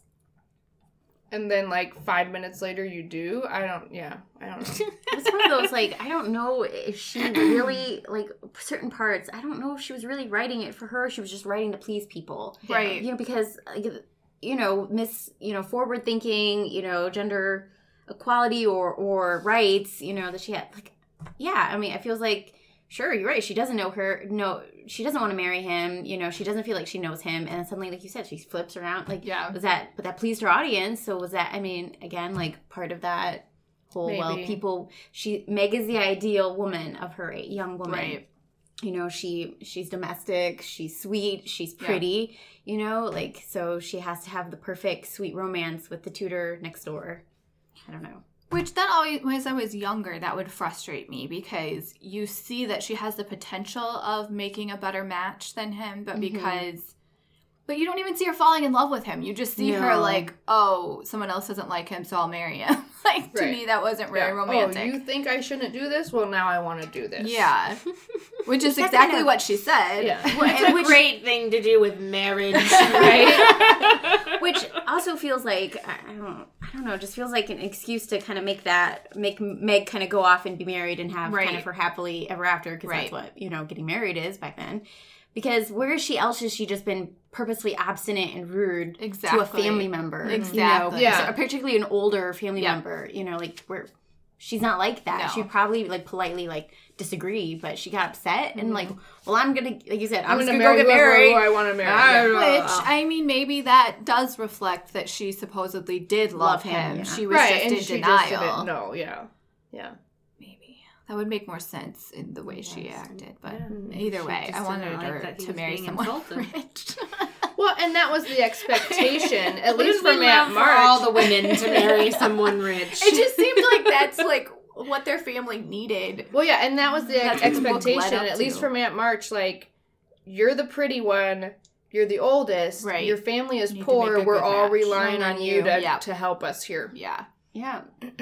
and then like five minutes later you do. I don't. Yeah, I don't know. It's one of those, like, I don't know if she really, like, certain parts, I don't know if she was really writing it for her, or she was just writing to please people. Right. You know, because, like, you know, miss, you know, forward thinking, you know, gender equality or, or rights, you know, that she had, like, yeah, I mean, it feels like, sure, you're right, she doesn't know her, no, she doesn't want to marry him, you know, she doesn't feel like she knows him, and then suddenly, like you said, she flips around, like, Yeah. was that, but that pleased her audience, so was that, I mean, again, like, part of that whole, well, Maybe. people, she, Meg is the ideal woman of her young woman. Right. You know, she she's domestic, she's sweet, she's Yeah. pretty, you know, like, so she has to have the perfect sweet romance with the tutor next door. I don't know. Which that always, as I was younger, that would frustrate me because you see that she has the potential of making a better match than him, but Mhm. because, but you don't even see her falling in love with him. You just see her No. like, oh, someone else doesn't like him, so I'll marry him. Like, to Right. me, that wasn't very Yeah. romantic. Oh, you think I shouldn't do this? Well, now I want to do this. Yeah. Which is That exactly kind of- what she said. Yeah. It's a Which- great thing to do with marriage, right? Which also feels like, I I don't I don't know, just feels like an excuse to kind of make that, make Meg kind of go off and be married and have Right. kind of her happily ever after, because Right. that's what, you know, getting married is back then. Because where is she else has she just been purposely abstinent and rude Exactly. to a family member? Exactly. You know, Yeah. so- particularly an older family Yeah. member, you know, like where she's not like that. No. She'd probably like politely like disagree, but she got upset and like, well, I'm gonna, like you said, I'm, I'm, just gonna, gonna, go get whoever married. who I want to marry. I Yeah. don't know. Which, I mean, maybe that does reflect that she supposedly did love, Love him. him, yeah. She was Right, just and in she denial. just didn't know. Yeah, yeah. Maybe. That would make more sense in the way she acted. But Yeah. either She way, just I wanted didn't like her that he to was marry being someone insulted. rich. Well, and that was the expectation, at least Wouldn't from we Aunt love for March. all the women to marry someone rich? It just seemed like that's like what their family needed. Well, yeah, and that was the That's what the book led expectation, up at least to. from Aunt March. Like, you're the pretty one. You're the oldest. Right. Your family is You need to poor. make a We're good all match. relying on you to, Yeah. to help us here. Yeah. Yeah.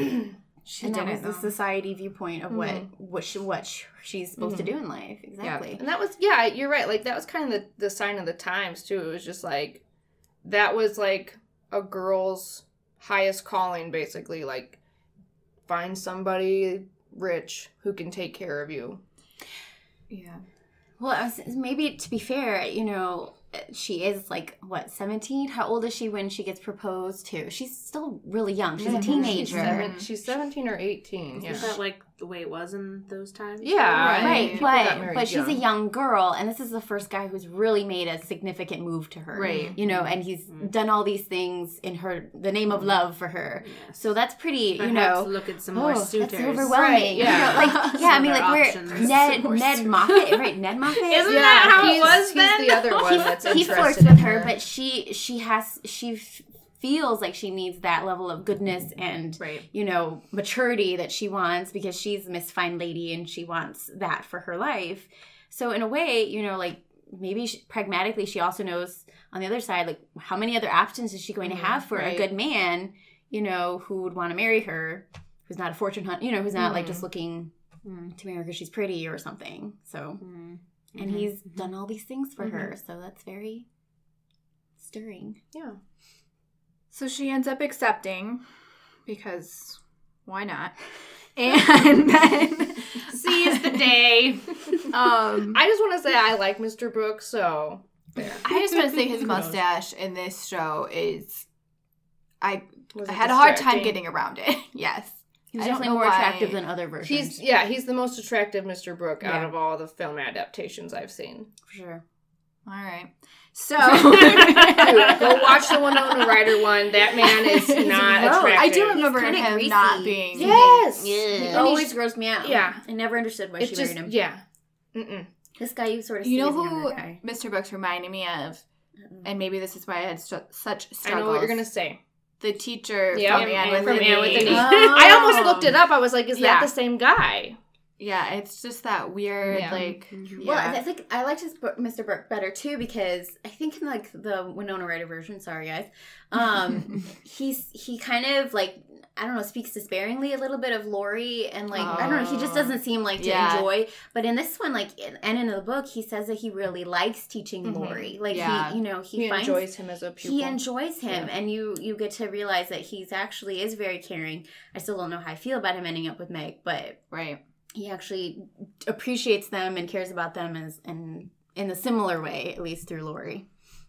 She And that didn't was the know. society viewpoint of what Mhm. what she, what sh- she's supposed to do in life. Exactly. And that was, yeah, you're right. Like, that was kind of the, the sign of the times, too. It was just like, that was like a girl's highest calling, basically. Like, find somebody rich who can take care of you. Yeah. Well, I was, maybe to be fair, you know, she is like, what, seventeen? How old is she when she gets proposed to? She's still really young. She's a She's, teenager. seven, she's seventeen or eighteen. Yeah. Is that like the way it was in those times? Yeah, Right. I mean, Right, people got but married but she's a young. young girl, and this is the first guy who's really made a significant move to her. Right. You know, and he's done all these things in her the name of love for her. Yes. So that's pretty, you Perhaps know. look at some Oh, more that's suitors. overwhelming. Right, yeah. You know, like yeah, I mean, Some like other we're options. Ned Some more Ned suitors. Moffat, right? Ned Moffat. Isn't Yeah, that how it he's, was he's then? the other one that's he interested flirts in with her, her. but she she has she f- feels like she needs that level of goodness and Right. you know maturity that she wants because she's Miss Fine Lady and she wants that for her life. So in a way, you know, like maybe she, pragmatically, she also knows on the other side, like how many other options is she going to have for right. a good man, you know, who would want to marry her, who's not a fortune hunter, you know, who's not like just looking to marry her because she's pretty or something. So. And he's done all these things for her, so that's very stirring. Yeah. So she ends up accepting because why not? And then Seize the day. um I just want to say I like Mister Brooks, so there. I just want to say his mustache in this show is I Was I it had a hard time distracting? getting around it. Yes. He's I don't definitely know more why- attractive than other versions. He's yeah, he's the most attractive Mister Brooke out Yeah. of all the film adaptations I've seen. for sure. All right. So Dude, go watch the Winona Ryder one. That man is not gross. attractive. I do remember kinda him greasy. not being Yes. He And always he's- grossed me out. yeah. I never understood why It's she just married him. yeah. Mm-mm. This guy you sort of You see know as a younger who guy. Mister Brooks reminded me of, and maybe this is why I had str- such I struggles. know what you're gonna say. The teacher Yeah, from Anne with from an Anne with an E. E. Oh. I almost looked it up. I was like, is Yeah. that the same guy? Yeah, it's just that weird, Yeah. like. Well, I yeah. th- I think I liked his book, Mister Brooke better too because I think in like the Winona Ryder version, sorry guys, um, he's he kind of like I don't know speaks despairingly a little bit of Lori and like I don't know he just Oh. doesn't seem like to Yeah. enjoy. But in this one, like in, and in the book, he says that he really likes teaching Mhm. Lori. Like Yeah. he you know he, He finds enjoys him as a pupil. he enjoys him Yeah. and you you get to realize that he's actually is very caring. I still don't know how I feel about him ending up with Meg, but Right. he actually appreciates them and cares about them as and in a similar way, at least through Lori.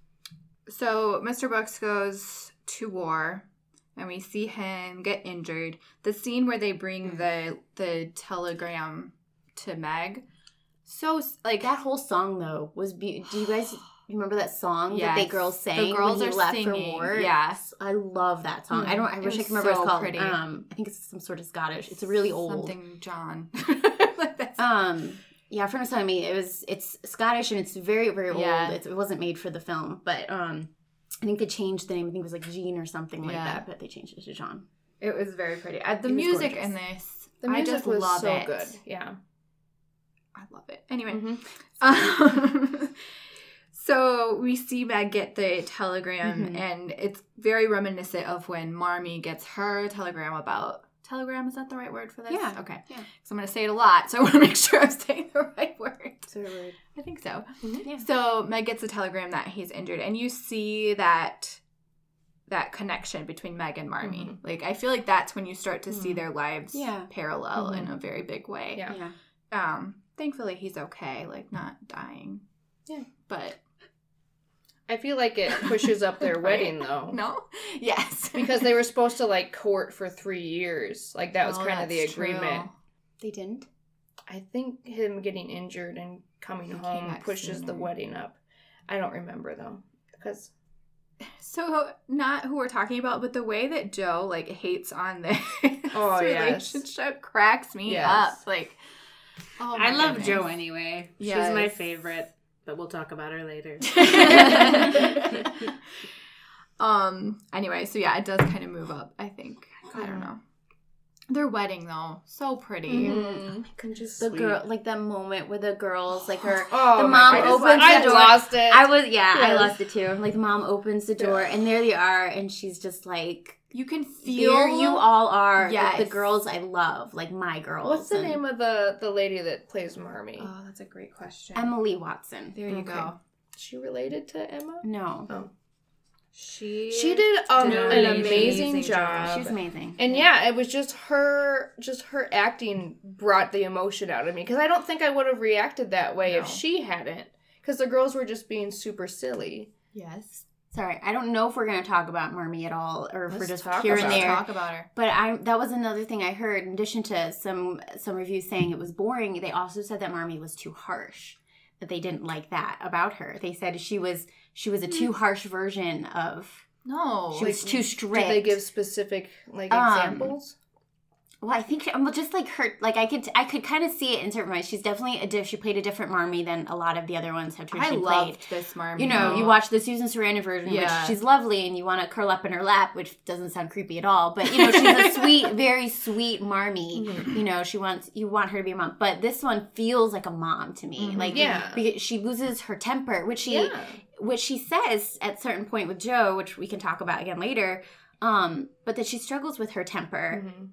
So Mister Brooks goes to war, and we see him get injured. The scene where they bring the the telegram to Meg, so like That whole song though was be- do you guys remember that song that they Yes. girls The sang girls when he are left singing, for war? yes. I love that song. I don't I It wish I was could remember what so it's called. pretty. Um I think it's some sort of Scottish. It's really old. something John. Like that's- Um yeah, a friend was telling me it was it's Scottish and it's very very old. Yeah. It's, it wasn't made for the film, but um I think they changed the name. I think it was like Jean or something like Yeah. that, but they changed it to John. It was very pretty. Uh, the It was music gorgeous. in this, The music I just was love so it. good. Yeah. I love it. Anyway, Mhm. um, so we see Meg get the telegram, Mhm. and it's very reminiscent of when Marmee gets her telegram about. Telegram, is that the right word for this? Yeah. Okay. Yeah. So I'm going to say it a lot, so I want to make sure I'm saying the right word. I think so. Yeah. So Meg gets a telegram that he's injured, and you see that that connection between Meg and Marmee. Mhm. Like I feel like that's when you start to see Mhm. their lives Yeah. parallel Mhm. in a very big way. Yeah. Yeah. Um, thankfully he's okay, like not dying. Yeah. But I feel like it pushes up their Right. wedding though. no, yes, Because they were supposed to like court for three years. Like that was Oh, kind of the that's agreement. true. They didn't? I think him getting injured and coming He came home back pushes the sooner. wedding up. I don't remember though. Because So not who we're talking about, but the way that Joe like hates on this Oh, yes. relationship cracks me Yes. up. Like, oh my I love goodness. Jo anyway. She's my Yes. favorite, but we'll talk about her later. um. Anyway, so yeah, it does kind of move up. I think. I don't know. Their wedding, though, so pretty. Mm-hmm. And just the girl, like that moment where the girls, like her, Oh, the my mom goodness. opens I the door. lost it. I was, yeah, I Yes. lost it too. Like the mom opens the door, Yeah. and there they are, and she's just like, You can feel "Here you all are, like, Yes. the girls I love, like my girls." What's the And name of the, the lady that plays Marmee? Oh, that's a great question. Emily Watson. There you Okay. go. Is she related to Emma? No, Oh. She She did um, did an an amazing, amazing job. she's amazing. And yeah, it was just her, just her acting brought the emotion out of me. Because I don't think I would have reacted that way No. if she hadn't. Because the girls were just being super silly. Yes. Sorry, I don't know if we're gonna talk about Marmee at all, or if we're Let's just talk here and about there. Talk about her. But I that was another thing I heard. In addition to some some reviews saying it was boring, they also said that Marmee was too harsh. That they didn't like that about her. They said she was she was a too harsh version of. No. She was too strict. Did they give specific like Um, examples? Well, I think well, just like her, like I could, I could kind of see it in certain ways. She's definitely a diff. She played a different Marmee than a lot of the other ones have I traditionally loved played. this Marmee. You know, you watch the Susan Sarandon version, Yeah. which she's lovely, and you want to curl up in her lap, which doesn't sound creepy at all. But you know, she's a sweet, very sweet Marmee. Mm-hmm. You know, she wants you want her to be a mom, but this one feels like a mom to me. Mhm. Like, Yeah. because she loses her temper, which she, Yeah. which she says at certain point with Joe, which we can talk about again later. Um, but that she struggles with her temper. Mhm.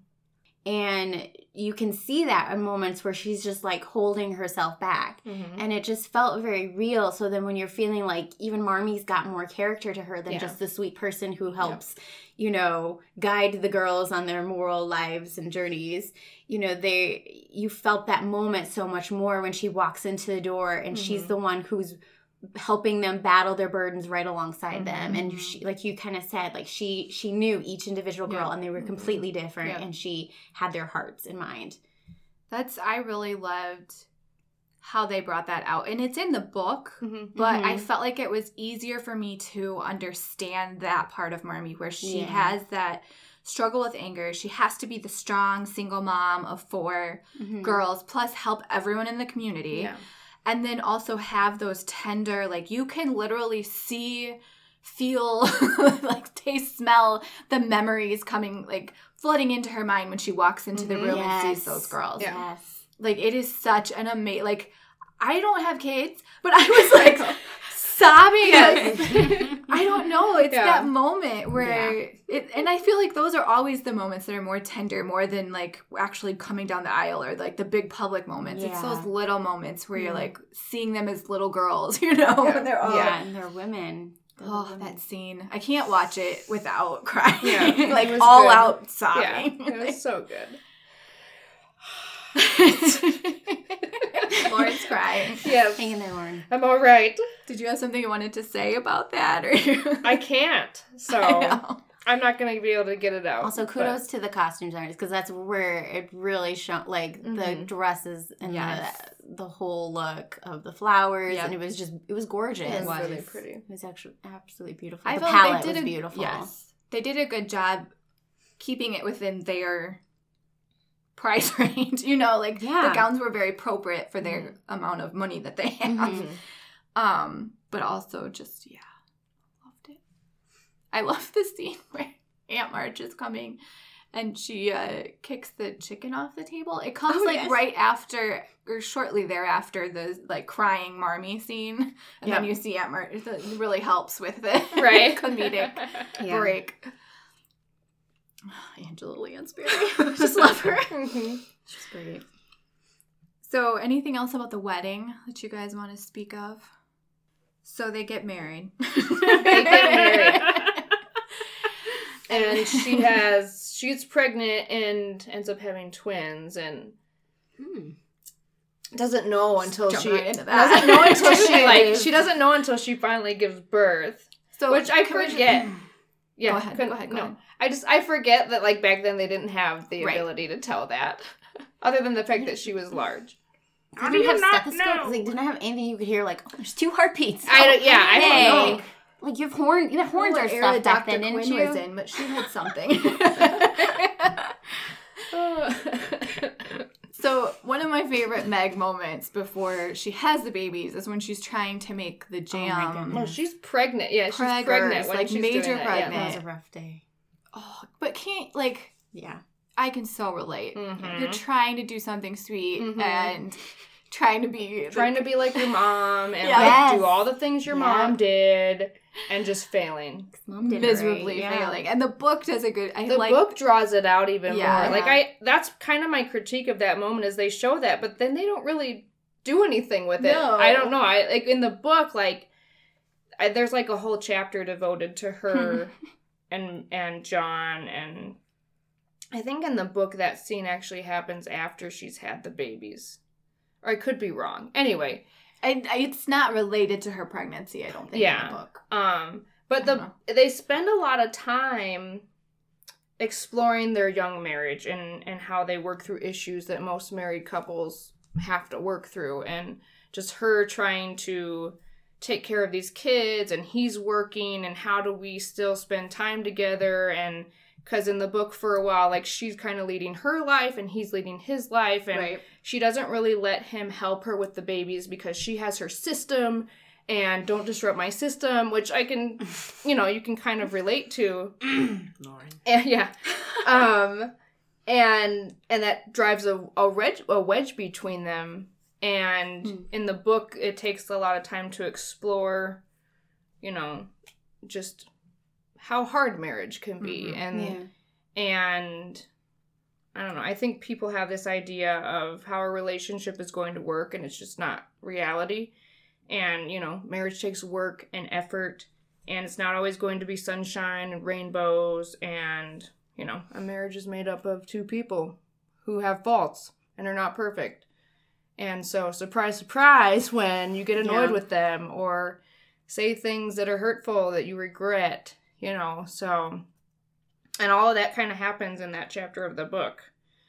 And you can see that in moments where she's just like holding herself back. Mhm. And it just felt very real. So then when you're feeling like even Marmee's got more character to her than Yeah. just the sweet person who helps, you know, guide the girls on their moral lives and journeys, you know, they you felt that moment so much more when she walks into the door and she's Mhm. the one who's helping them battle their burdens right alongside them. And Mhm. she, like you kind of said, like she she knew each individual girl Yeah. and they were completely different Yeah. and she had their hearts in mind. That's I really loved how they brought that out. And it's in the book, Mhm. but I Mhm. felt like it was easier for me to understand that part of Marmee where she Yeah. has that struggle with anger. She has to be the strong single mom of four Mhm. girls, plus help everyone in the community. Yeah. And then also have those tender, like you can literally see, feel, like taste, smell the memories coming, like flooding into her mind when she walks into the Mhm. room and sees Yes. those girls. Yeah. Yes. Like it is such an amazing, like I don't have kids, but I was like sobbing. Yes. I don't know. It's Yeah. that moment where it, and I feel like those are always the moments that are more tender, more than like actually coming down the aisle or like the big public moments. It's Yeah. those little moments where you're Mm. like seeing them as little girls, you know, Yeah. when they're all. Yeah, and they're women. They're the Oh, women. that scene! I can't watch it without crying. Yeah, it like was all good. out Yeah. sobbing. It was so good. Lauren's crying. Yes. Hang in there, Lauren. I'm all right. Did you have something you wanted to say about that, or I can't. So I know. I'm not going to be able to get it out. Also, kudos to the costume designers because that's where it really shone. Like the Mhm. dresses and Yes. the the whole look of the flowers, Yep. and it was just it was gorgeous. It was was. really pretty. It was actually absolutely beautiful. I the felt palette they did was a, beautiful. Yes, they did a good job keeping it within their price range. You know, like Yeah. the gowns were very appropriate for their amount of money that they have. Mhm. Um, but also just yeah, loved it. I love the scene where Aunt March is coming and she uh, kicks the chicken off the table. It comes Oh, like yes. right after or shortly thereafter the like crying Marmee scene, and then Yeah. you see Aunt March. It really helps with the Right. comedic Yeah. break. Angela Lansbury, just love her. Mhm. She's great. So, anything else about the wedding that you guys want to speak of? So they get married. They get married. And she has, she's pregnant and ends up having twins and Hmm. doesn't know until Jump she right into that. doesn't know until she like she doesn't know until she finally gives birth. So, Which I can we- forget. Yeah, Go ahead, couldn't- go ahead, go no. ahead. I just I forget that like back then they didn't have the Right. ability to tell that, other than the fact that she was large. How do you have stethoscopes? Like, didn't have anything you could hear. Like, oh, there's two heartbeats. I don't- yeah, I don't Hey. know. Like your horn, the horns are What era stuffed back Doctor then, didn't Quinn you? was in, but she had something. So one of my favorite Meg moments before she has the babies is when she's trying to make the jam. goodness. Oh, she's pregnant. Yeah, she's Preggers, pregnant. When like she's major doing that, yeah. pregnant. That was a rough day. Oh, but can't like Yeah. I can so relate. Mhm. You're trying to do something sweet Mhm. and trying to be Trying to be like your mom and Yes. like do all the things your Yeah. mom did and just failing. Mom did it miserably right. Yeah. failing. And the book does a good. I The like, book draws it out even Yeah. more. Like I that's kind of my critique of that moment is they show that, but then they don't really do anything with it. No. I don't know. I like in the book like I, there's like a whole chapter devoted to her and and John, and I think in the book that scene actually happens after she's had the babies. Or I could be wrong. Anyway, And it's not related to her pregnancy, I don't think, Yeah. in the book. um but I the don't they spend a lot of time exploring their young marriage and and how they work through issues that most married couples have to work through, and just her trying to take care of these kids and he's working, and how do we still spend time together. And because in the book for a while, like, she's kind of leading her life and he's leading his life, and Right. she doesn't really let him help her with the babies because she has her system and don't disrupt my system, which I can, you know, you can kind of relate to. Lauren. And, yeah. Um, and and that drives a, a, wedge, a wedge between them. And Hmm. in the book, it takes a lot of time to explore, you know, just how hard marriage can be. Mhm. And Yeah. and I don't know, I think people have this idea of how a relationship is going to work, and it's just not reality. And, you know, marriage takes work and effort, and it's not always going to be sunshine and rainbows. And, you know, a marriage is made up of two people who have faults and are not perfect. And so, surprise, surprise, when you get annoyed Yeah. with them or say things that are hurtful that you regret, you know, so... And all of that kind of happens in that chapter of the book.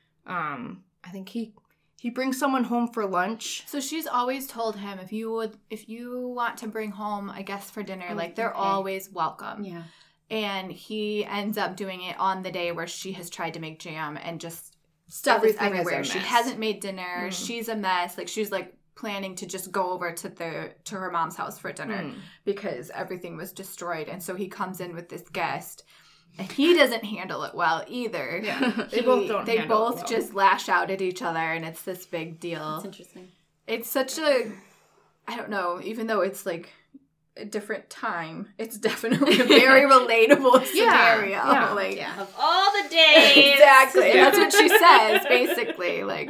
Um, I think he he brings someone home for lunch. So she's always told him, if you would, if you want to bring home a guest for dinner, Oh, like, they're okay. always welcome. Yeah. And he ends up doing it on the day where she has tried to make jam and just stuff Everything is is a everywhere. She mess. hasn't made dinner. Mm. She's a mess. Like, she's like planning to just go over to the to her mom's house for dinner Mm. because everything was destroyed. And so he comes in with this guest. And he doesn't handle it well either. Yeah, they He- both don't They handle it both well. just lash out at each other, and it's this big deal. That's interesting. It's such a, I don't know, even though it's like a different time, it's definitely a very relatable scenario. yeah, Like, Yeah. Of all the days. exactly. Yeah. That's what she says, basically. Like,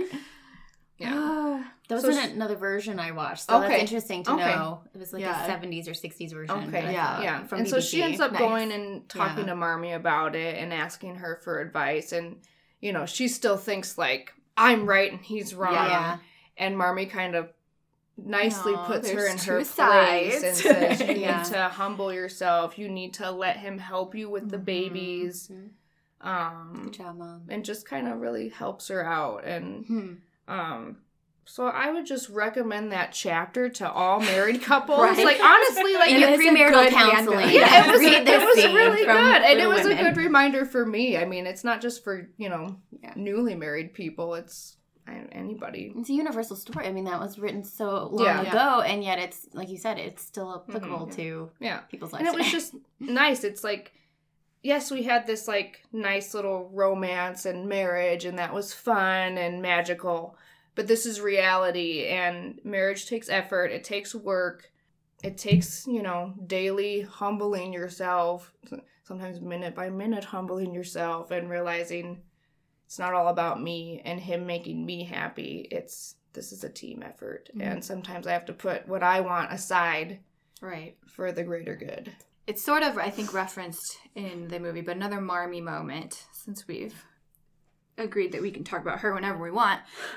Yeah. That So was she- in another version I watched, so Okay. that's interesting to Okay. know. It was like Yeah. a seventies or sixties version. Okay, that I yeah, saw yeah. From And so she B B C. ends up Nice. going and talking Yeah. to Marmee about it and asking her for advice. And, you know, she still thinks, like, I'm right and he's wrong. Yeah. And Marmee kind of nicely No, puts her in there's her two place sides. and says, you Yeah. need to humble yourself. You need to let him help you with the Mhm. babies. Mhm. Um, Good job, Mom. and just kind of really helps her out. And Hmm. um, so I would just recommend that chapter to all married couples. Right. Like, honestly, like, In your it's a premarital good counseling. handbook. yeah, it was, Read it this was scene really from- good. And for it was a women. good reminder for me. I mean, it's not just for, you know, Yeah. newly married people. It's I- anybody. It's a universal story. I mean, that was written so long Yeah. ago, and yet it's, like you said, it's still applicable Mhm. to Yeah. people's And lives. it was today. just nice. It's like, yes, we had this, like, nice little romance and marriage, and that was fun and magical. But this is reality, and marriage takes effort. It takes work. It takes, you know, daily humbling yourself, sometimes minute by minute humbling yourself and realizing it's not all about me and him making me happy. It's, this is a team effort. Mhm. And sometimes I have to put what I want aside right. for the greater good. It's sort of, I think, referenced in the movie, but another Marmee moment, since we've agreed that we can talk about her whenever we want.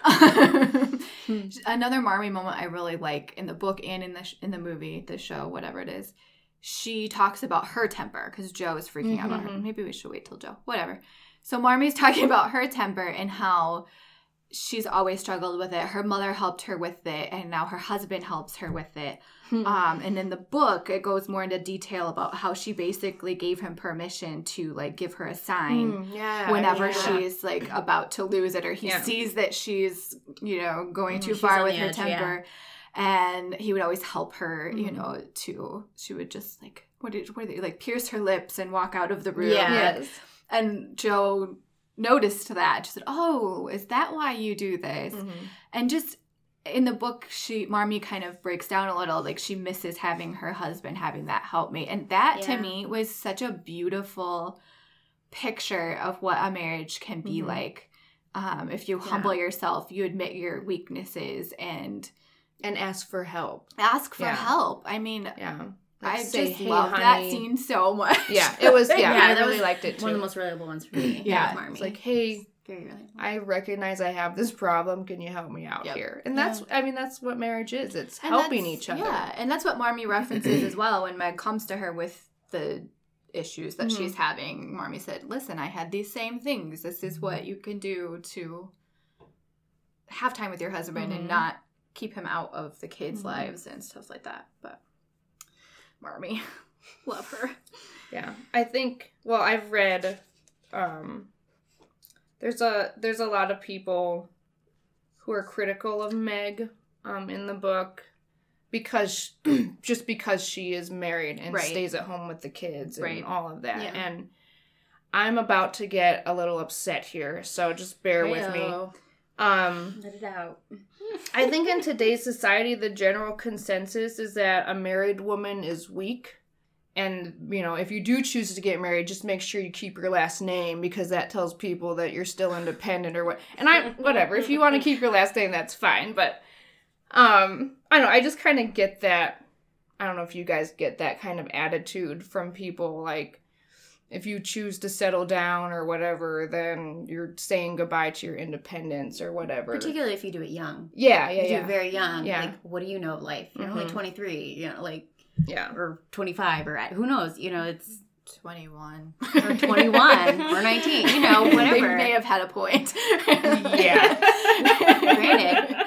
Another Marmee moment I really like in the book and in the sh- in the movie, the show, whatever it is. She talks about her temper because Joe is freaking out about her. Mhm. Maybe we should wait till Joe. Whatever. So Marmee's talking about her temper and how she's always struggled with it. Her mother helped her with it, and now her husband helps her with it. Um, and in the book, it goes more into detail about how she basically gave him permission to, like, give her a sign Mm, yeah. whenever yeah. she's, like, about to lose it, or he Yeah. sees that she's, you know, going Mhm, too she's far on with the her edge, temper. And he would always help her, you Mhm. know, to, she would just, like, what did, what did they, like, pierce her lips and walk out of the room. Yeah. Like, and Joe noticed that. She said, oh, is that why you do this? Mm-hmm. And just in the book, she Marmee kind of breaks down a little. Like, she misses having her husband having that helpmate. And that, Yeah. to me, was such a beautiful picture of what a marriage can be Mhm. like. Um, if you humble yourself, you admit your weaknesses and And ask for help. ask for Yeah. help. I mean, Yeah. I say, just "Hey, love that honey." scene so much. Yeah, it was, yeah, Yeah, I that really was liked it too. One of the most relatable ones for me. Yeah. with Marmee. It's like, hey, very relatable. I recognize I have this problem. Can you help me out Yep. here? And that's, I mean, that's what marriage is. It's And helping that's- each other. Yeah, and that's what Marmee references as well when Meg comes to her with the issues that Mhm. she's having. Marmee said, listen, I had these same things. This is what you can do to have time with your husband Mhm. and not keep him out of the kids' Mhm. lives and stuff like that. But Marmee, love her. Yeah, I think. Well, I've read. Um, there's a there's a lot of people who are critical of Meg um, in the book because just because she is married and Right. stays at home with the kids and Right. all of that. Yeah. And I'm about to get a little upset here, so just bear with me. Heyo. Um, Let it out. I think in today's society, the general consensus is that a married woman is weak. And, you know, if you do choose to get married, just make sure you keep your last name because that tells people that you're still independent or what. And I, whatever, if you want to keep your last name, that's fine. But, um, I don't know, I just kind of get that. I don't know if you guys get that kind of attitude from people. Like, if you choose to settle down or whatever, then you're saying goodbye to your independence or whatever. Particularly if you do it young. Yeah, yeah, If you do yeah. it very young. Yeah. Like, what do you know of life? You're only Mhm. twenty-three, you know, like, Yeah. or twenty-five, or who knows? You know, it's twenty-one. or twenty-one or nineteen, you know, They whatever. may have had a point. Yeah. Granted.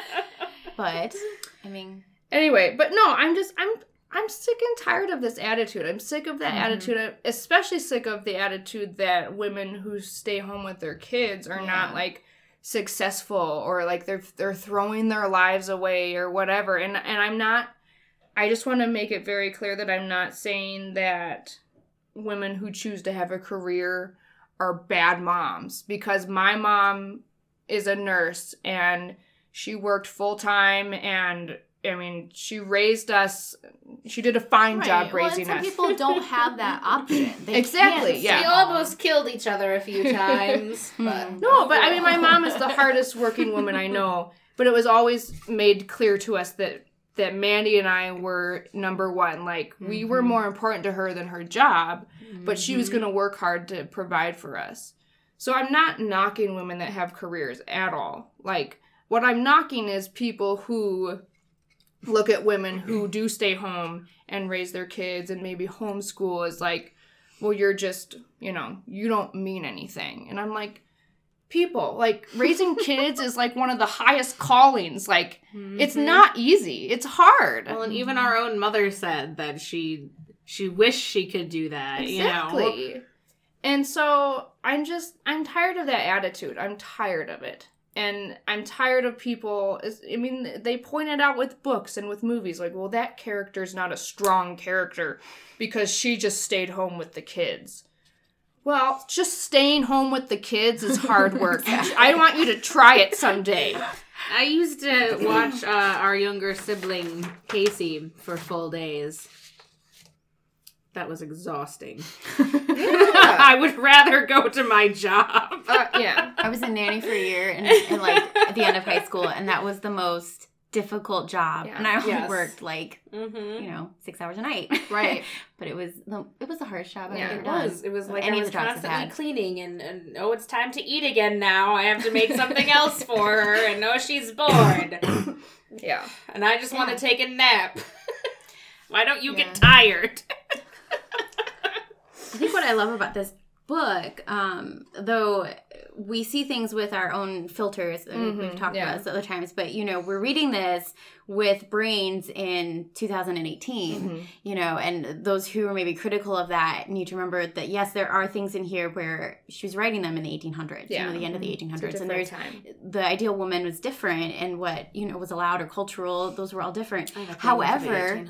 But, I mean, Anyway, but no, I'm just I'm I'm sick and tired of this attitude. I'm sick of that Mhm. attitude. I'm especially sick of the attitude that women who stay home with their kids are not Yeah. like successful or like they're they're throwing their lives away or whatever. And and I'm not I just want to make it very clear that I'm not saying that women who choose to have a career are bad moms, because my mom is a nurse and she worked full time, and I mean, she raised us. She did a fine job Well, and raising some us. people don't have that option. They Exactly, can't yeah. We stay almost home. killed each other a few times. but No, but I mean, my mom is the hardest working woman I know. But it was always made clear to us that that Mandy and I were number one. Like, we were more important to her than her job, but she was going to work hard to provide for us. So I'm not knocking women that have careers at all. Like, what I'm knocking is people who look at women who do stay home and raise their kids and maybe homeschool as like, well, you're just, you know, you don't mean anything. And I'm like, people, like, raising kids is like one of the highest callings. Like, it's not easy. It's hard. Well, and even our own mother said that she she wished she could do that. You know? Exactly. And so I'm just, I'm tired of that attitude. I'm tired of it. And I'm tired of people, I mean, they pointed out with books and with movies, like, well, that character's not a strong character because she just stayed home with the kids. Well, just staying home with the kids is hard work. I want you to try it someday. I used to watch uh, our younger sibling, Casey, for full days. That was exhausting. I would rather go to my job. Uh, yeah. I was a nanny for a year and, and like at the end of high school, and that was the most difficult job. Yeah. And I only Yes. worked like, Mm-hmm. you know, six hours a night. Right. But it was the it was the hardest job I've Yeah, ever It done. was. It was like Any I of was the jobs I've constantly had. cleaning, and, and oh, it's time to eat again now. I have to make something else for her, and oh, she's bored, Yeah. and I just want Yeah. to take a nap. Why don't you Yeah. get tired? I think what I love about this book, um, though we see things with our own filters, and Mhm, we've talked yeah. about this other times, but, you know, we're reading this with brains in two thousand eighteen, Mhm. you know, and those who are maybe critical of that need to remember that, yes, there are things in here where she was writing them in the eighteen hundreds, Yeah. you know, the end of the eighteen It's a hundreds, and different there's time. the ideal woman was different, and what, you know, was allowed or cultural, those were all different. However,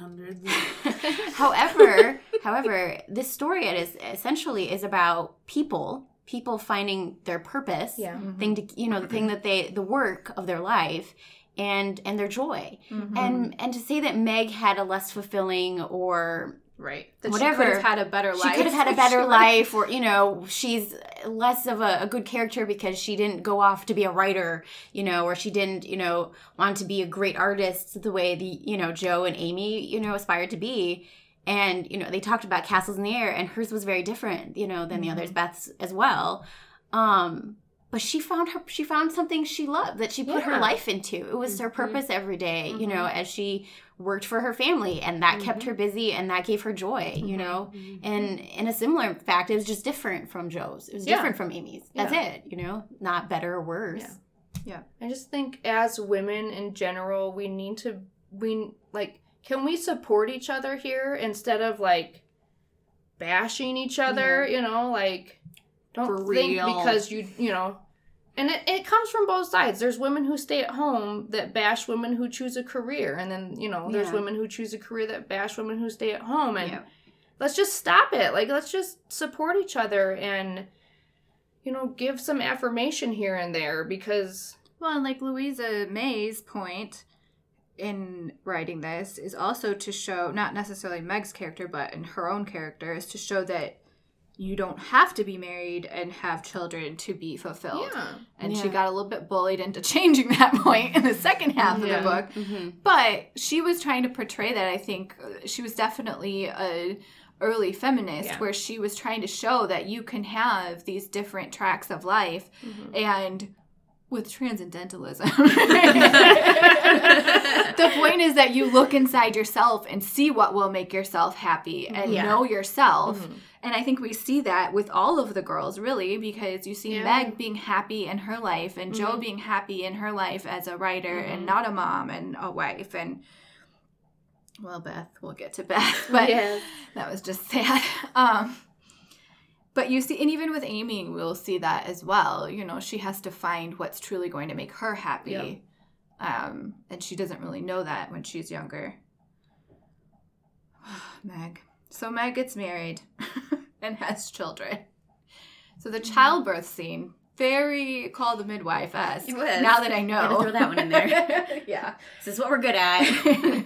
however, however, this story it is essentially is about people, people finding their purpose, Yeah. thing to, you know, the thing that they, the work of their life and, and their joy. Mm-hmm. And, and to say that Meg had a less fulfilling or Right. That whatever. she could have had a better life. She could have had a better Sure. life, or, you know, she's less of a, a good character because she didn't go off to be a writer, you know, or she didn't, you know, want to be a great artist the way the, you know, Joe and Amy, you know, aspired to be. And, you know, they talked about Castles in the Air, and hers was very different, you know, than mm-hmm. the others, Beth's as well. Um, but she found her, she found something she loved that she put Yeah. her life into. It was mm-hmm. her purpose every day, mm-hmm. you know, as she worked for her family, and that mm-hmm. kept her busy, and that gave her joy, mm-hmm. you know. Mm-hmm. And in a similar fact, it was just different from Joe's. It was Yeah. different from Amy's. That's Yeah. it, you know, not better or worse. Yeah. Yeah. I just think as women in general, we need to, we, like, can we support each other here instead of, like, bashing each other, Yeah. you know, like, don't For think real. because you, you know, and it, it comes from both sides. There's women who stay at home that bash women who choose a career. And then, you know, there's Yeah. women who choose a career that bash women who stay at home. And Yeah. let's just stop it. Like, let's just support each other and, you know, give some affirmation here and there because... Well, and like Louisa May's point in writing this is also to show, not necessarily Meg's character, but in her own character, is to show that you don't have to be married and have children to be fulfilled. Yeah. And Yeah. she got a little bit bullied into changing that point in the second half Yeah. of the book. Mm-hmm. But she was trying to portray that, I think. She was definitely a early feminist, Yeah. where she was trying to show that you can have these different tracks of life, Mm-hmm. and with transcendentalism. The point is that you look inside yourself and see what will make yourself happy and Yeah. know yourself. Mm-hmm. And I think we see that with all of the girls, really, because you see Yeah. Meg being happy in her life and Joe Mm-hmm. being happy in her life as a writer and not a mom and a wife. And, well, Beth, we'll get to Beth, but Yes. that was just sad. Um, but you see, and even with Amy, we'll see that as well. You know, she has to find what's truly going to make her happy. Yep. Um, and she doesn't really know that when she's younger. Meg. So Meg gets married and has children. So the childbirth scene, very Call the Midwife-esque. It was. Now that I know. Gotta throw that one in there. Yeah. This is what we're good at.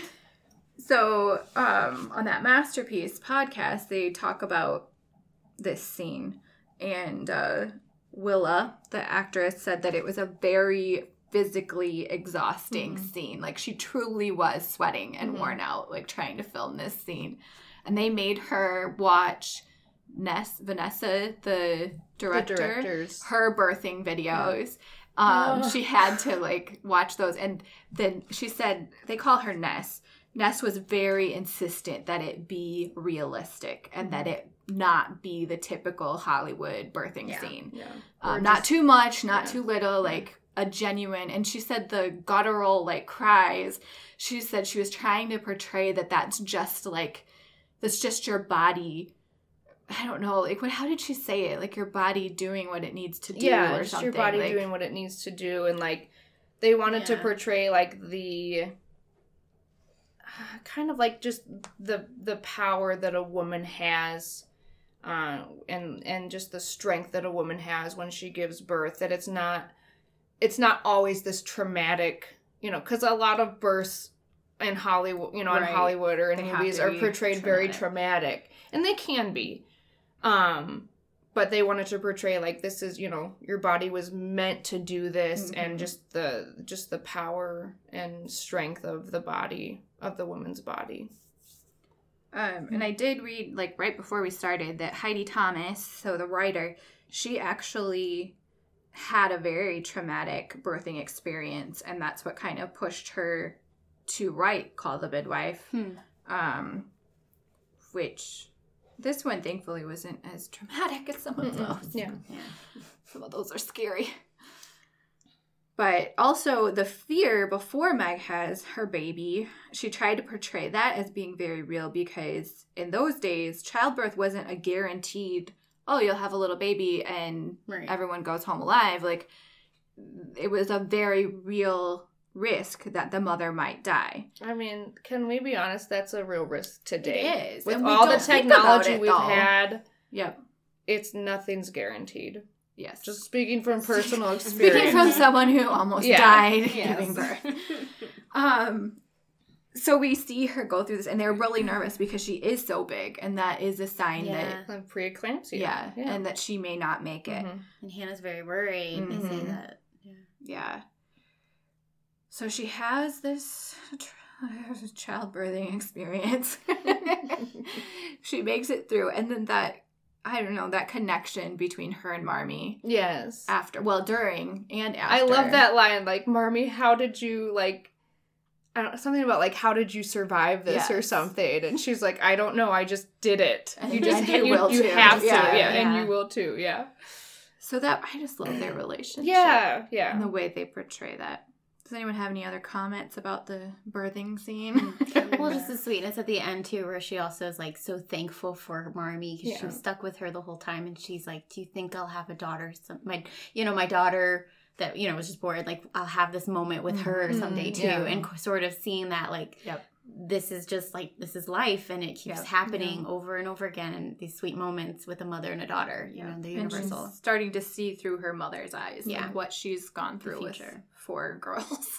So um, on that Masterpiece podcast, they talk about this scene. And uh, Willa, the actress, said that it was a very physically exhausting Mm-hmm. scene. Like, she truly was sweating and worn out, like, trying to film this scene. And they made her watch Ness, Vanessa, the director, directors. her birthing videos. Um, She had to, like, watch those. And then she said, they call her Ness. Ness was very insistent that it be realistic and that it not be the typical Hollywood birthing Yeah. scene. Yeah. Um, Or not just- too much, not yeah. too little, like a genuine. And she said the guttural, like, cries, she said she was trying to portray that that's just, like, that's just your body. I don't know, like, what? How did she say it? Like, your body doing what it needs to do, Yeah, or just something. your body like, doing what it needs to do, and like they wanted to Yeah. portray like the uh, kind of like just the the power that a woman has, uh, and and just the strength that a woman has when she gives birth. That it's not it's not always this traumatic, you know, because a lot of births in Hollywood, you know, in Right. Hollywood or in They have movies to are be portrayed very traumatic. traumatic, and they can be. Um, but they wanted to portray like this is, you know, your body was meant to do this, Mm-hmm. and just the just the power and strength of the body of the woman's body. Um, and I did read, like, right before we started, that Heidi Thomas, so the writer, she actually had a very traumatic birthing experience, and that's what kind of pushed her to write Call the Midwife, Hmm. um, which this one, thankfully, wasn't as traumatic as some of those. Yeah. Some of those are scary. But also the fear before Meg has her baby, she tried to portray that as being very real, because in those days, childbirth wasn't a guaranteed, oh, you'll have a little baby and Right. everyone goes home alive. Like, it was a very real risk that the mother might die. I mean, can we be honest? That's a real risk today. It is. With And we all the don't think about technology it, we've though. had. Yep. it's nothing's guaranteed. Yes. Just speaking from personal experience. Speaking from someone who almost Yeah. died Yes. giving birth. Um, so we see her go through this, and they're really nervous because she is so big, and that is a sign Yeah. that, Of preeclampsia. yeah, and that she may not make it. Mhm. And Hannah's very worried. They say Mhm. that. Yeah. So she has this tr- childbirthing experience. She makes it through, and then that, I don't know, that connection between her and Marmee Yes. after, well, during and after. I love that line, like, Marmee, how did you, like, I don't something about, like, how did you survive this or Yes. something? And she's like, I don't know, I just did it. And- You just and you you, will you too. have to, Yeah, yeah, and yeah. you will too, yeah. So that, I just love their relationship. Yeah, yeah. And the way they portray that. Does anyone have any other comments about the birthing scene? Well, just the sweetness at the end too, where she also is like so thankful for Marmee because she Yeah. was stuck with her the whole time, and she's like, "Do you think I'll have a daughter? Some my, you know, my daughter that you know was just born. Like, I'll have this moment with her Mhm. someday too." Yeah. And sort of seeing that, like, Yep. this is just like this is life, and it keeps Yep. happening over and over again. And these sweet moments with a mother and a daughter, you know, the And universal. she's starting to see through her mother's eyes, Yeah. like what she's gone through with future. four girls.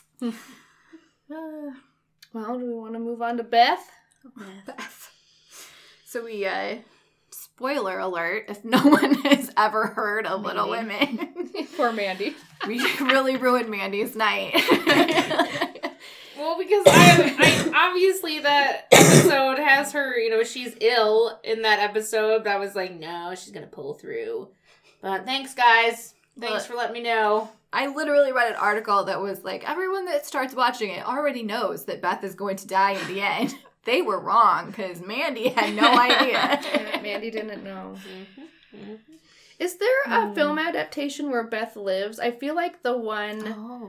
Uh, Well, do we want to move on to Beth? Beth. So we, uh, spoiler alert, if no one has ever heard of Little Maybe. Women, Poor Mandy. we really ruined Mandy's night. Well, because I, I obviously that episode has her, you know, she's ill in that episode, but I was like, no, she's gonna pull through. But thanks, guys. Thanks But- for letting me know. I literally read an article that was like, everyone that starts watching it already knows that Beth is going to die in the end. They were wrong, because Mandy had no idea. Yeah, Mandy didn't know. Is there a film adaptation where Beth lives? I feel like the one, Oh,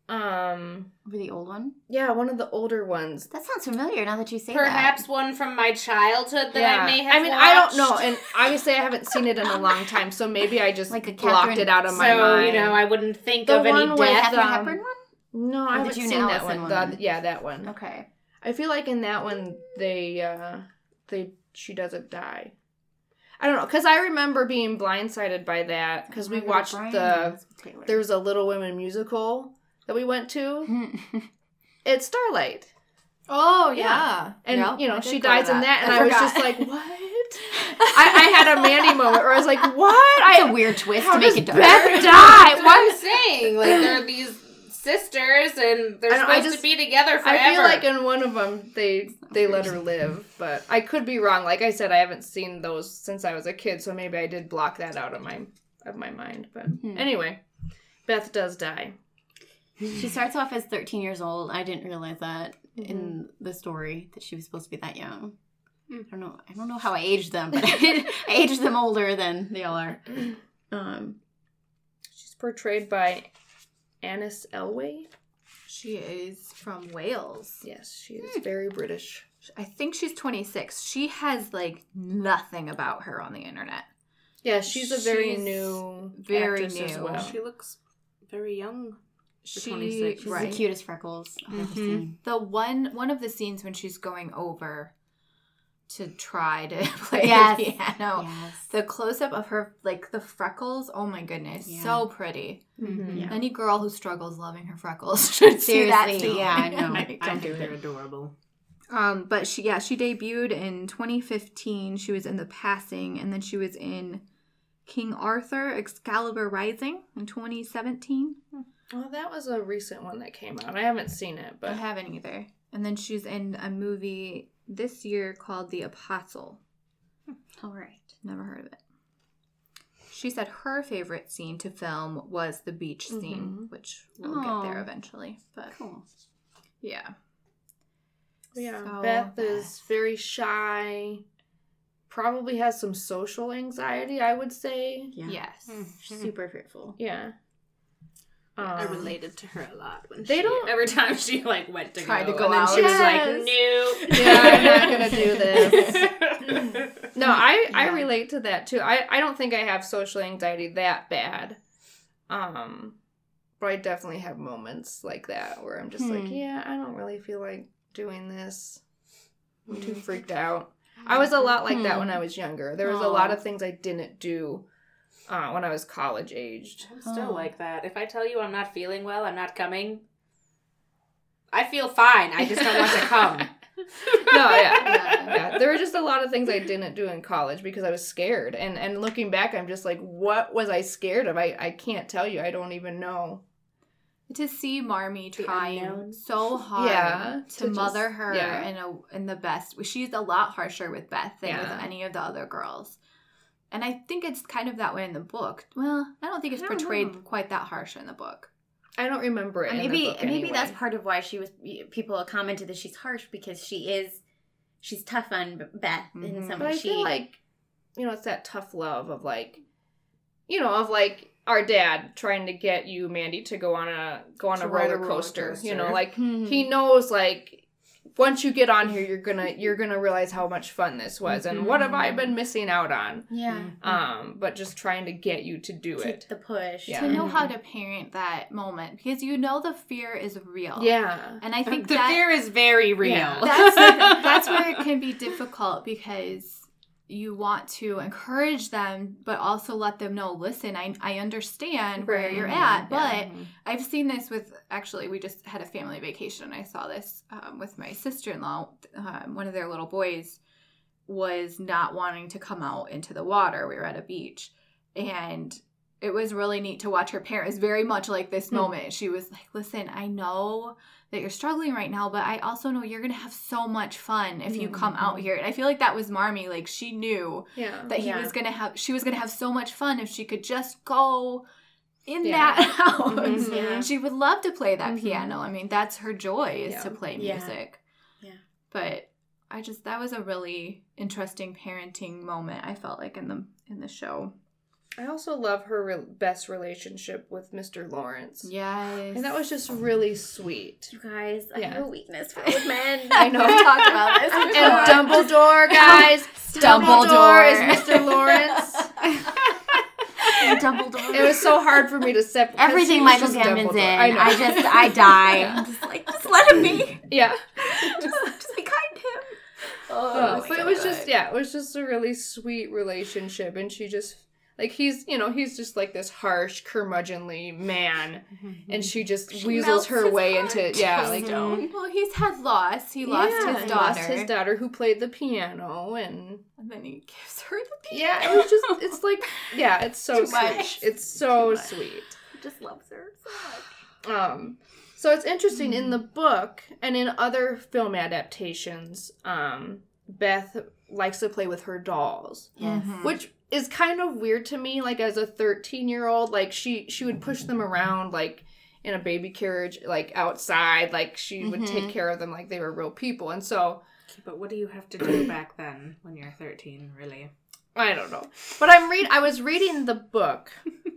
um, over the old one. yeah, one of the older ones. That sounds familiar now that you say Perhaps that. one from my childhood that yeah. I may have I mean, I don't know, watched. and obviously I haven't seen it in a long time, so maybe I just Like a blocked Catherine- it out of my So, mind. you know, I wouldn't think The of any one with death. Catherine um, Hepburn one? no, I Or the haven't June seen that Allison one. one? The- yeah, that one. Okay. I feel like in that one they uh they she doesn't die. I don't know, because I remember being blindsided by that because we Remember watched Brian the Elizabeth Taylor. there was a Little Women musical that we went to. It's Starlight, Oh, yeah. and Yep, you know I did she go to dies in that, and I I, was forgot. just like, what? I, I had a Mandy moment where I was like, what? That's I a weird twist how to make does it dark. Beth die? That's what What? I'm saying. Like, there are these sisters, and they're I don't- I supposed just- to be together forever. I feel like in one of them they they let her live, but I could be wrong. Like I said, I haven't seen those since I was a kid, so maybe I did block that out of my of my mind. But anyway, Beth does die. She starts off as thirteen years old. I didn't realize that in the story that she was supposed to be that young. I don't know. I don't know how I aged them, but I, did, I aged them older than they all are. Um, She's portrayed by Annis Elway. She is from Wales. Yes, she is very British. I think she's twenty-six. She has, like, nothing about her on the internet. Yeah, she's a very She's new, very actress as new. well. she looks very young. She, twenty-six. she's right. the cutest freckles I've ever seen. The one one of the scenes when she's going over to try to play Yes. the piano. Yes. The close up of her, like the freckles. Oh my goodness, Yeah. so pretty. Mm-hmm. Yeah. Any girl who struggles loving her freckles should see that Seriously, scene. yeah, I know. I, I Don't do think they're it. adorable. Um, but she, yeah, she debuted in twenty fifteen. She was in The Passing, and then she was in King Arthur: Excalibur Rising in twenty seventeen. Well, that was a recent one that came out. I haven't seen it, I but haven't either. And then she's in a movie this year called The Apostle. All right. Never heard of it. She said her favorite scene to film was the beach scene, which we'll Aw. get there eventually. But Cool. yeah. yeah, So Beth is very shy. Probably has some social anxiety, I would say. Yeah. Yes. Super fearful. Yeah. I Um, related to her a lot when They she, don't- every time she like went to Tried go, to go and then out. she was Yes. like, "No, Yeah, I'm not gonna do this." No, I, I Yeah. relate to that too. I, I don't think I have social anxiety that bad. Um, but I definitely have moments like that where I'm just like, Hmm. yeah, I don't really feel like doing this. I'm too freaked out. I was a lot like that when I was younger. There was a lot of things I didn't do uh, when I was college aged. I'm still like that. If I tell you I'm not feeling well, I'm not coming, I feel fine. I just don't want to come. No, yeah. yeah. There were just a lot of things I didn't do in college because I was scared. And and looking back, I'm just like, what was I scared of? I, I can't tell you. I don't even know. To see Marmee trying unknown. so hard Yeah, to, to mother just- her yeah. in a in the best. She's a lot harsher with Beth than Yeah. with any of the other girls. And I think it's kind of that way in the book. Well, I don't think it's I don't portrayed know. quite that harsh in the book. I don't remember it. in the maybe book maybe anyway. that's part of why she was. People commented that she's harsh because she is, she's tough on Beth in Mhm. some But way. I She feel like, you know, it's that tough love of like, you know, of like our dad trying to get you, Mandy, to go on a go on To a ride a roller roller coaster. coaster. You know, like Mm-hmm. he knows like once you get on here, you're gonna you're gonna realize how much fun this was and what have I been missing out on. yeah, Um, but just trying to get you to do take it. the push. Yeah. To know how to parent that moment because you know the fear is real. Yeah. And I think The that, fear is very real. Yeah. that's that's where it can be difficult because you want to encourage them but also let them know, listen, I I understand where Right. you're at, but Yeah. I've seen this with, actually, we just had a family vacation. I saw this um, with my sister-in-law. Um, one of their little boys was not wanting to come out into the water. We were at a beach, and it was really neat to watch her parents very much like this Hmm. moment. She was like, listen, I know that you're struggling right now, but I also know you're going to have so much fun if you come out here. And I feel like that was Marmee. Like, she knew Yeah. that he Yeah. was going to have, she was going to have so much fun if she could just go in Yeah. that house. Mhm. Yeah. She would love to play that Mhm. piano. I mean, that's her joy, is Yeah. to play Yeah. music. Yeah. But I just, that was a really interesting parenting moment, I felt like, in the in the show. I also love her re- best relationship with Mister Lawrence. Yes. And that was just really sweet. You guys, I Yeah. have a weakness for old men. I know. We talked about this And before. Dumbledore, guys. Dumbledore Dumbledore. is Mister Lawrence. Dumbledore. It was so hard for me to separate. Everything Michael Gambon's in. I know. I just, I die. I'm just like, just let him be. yeah. Just, just be kind to him. Oh, my but it was God. just, yeah, it was just a really sweet relationship. And she just, like, he's, you know, he's just like this harsh, curmudgeonly man. And she just She weasels melts her his way heart into, yeah, to like, stone. Well, he's had loss. He lost yeah, his he daughter. lost his daughter who played the piano. And And then he gives her the piano. yeah, it was just, it's like, yeah, it's so Too much. sweet. It's so Too much. sweet. He just loves her so much. Um, so it's interesting in the book and in other film adaptations, um, Beth likes to play with her dolls, Yes. Mhm. which is kind of weird to me. Like as a thirteen year old, like she she would push them around like in a baby carriage, like outside, like she would take care of them like they were real people. And so But what do you have to do back then when you're thirteen, really? I don't know. But I'm read I was reading the book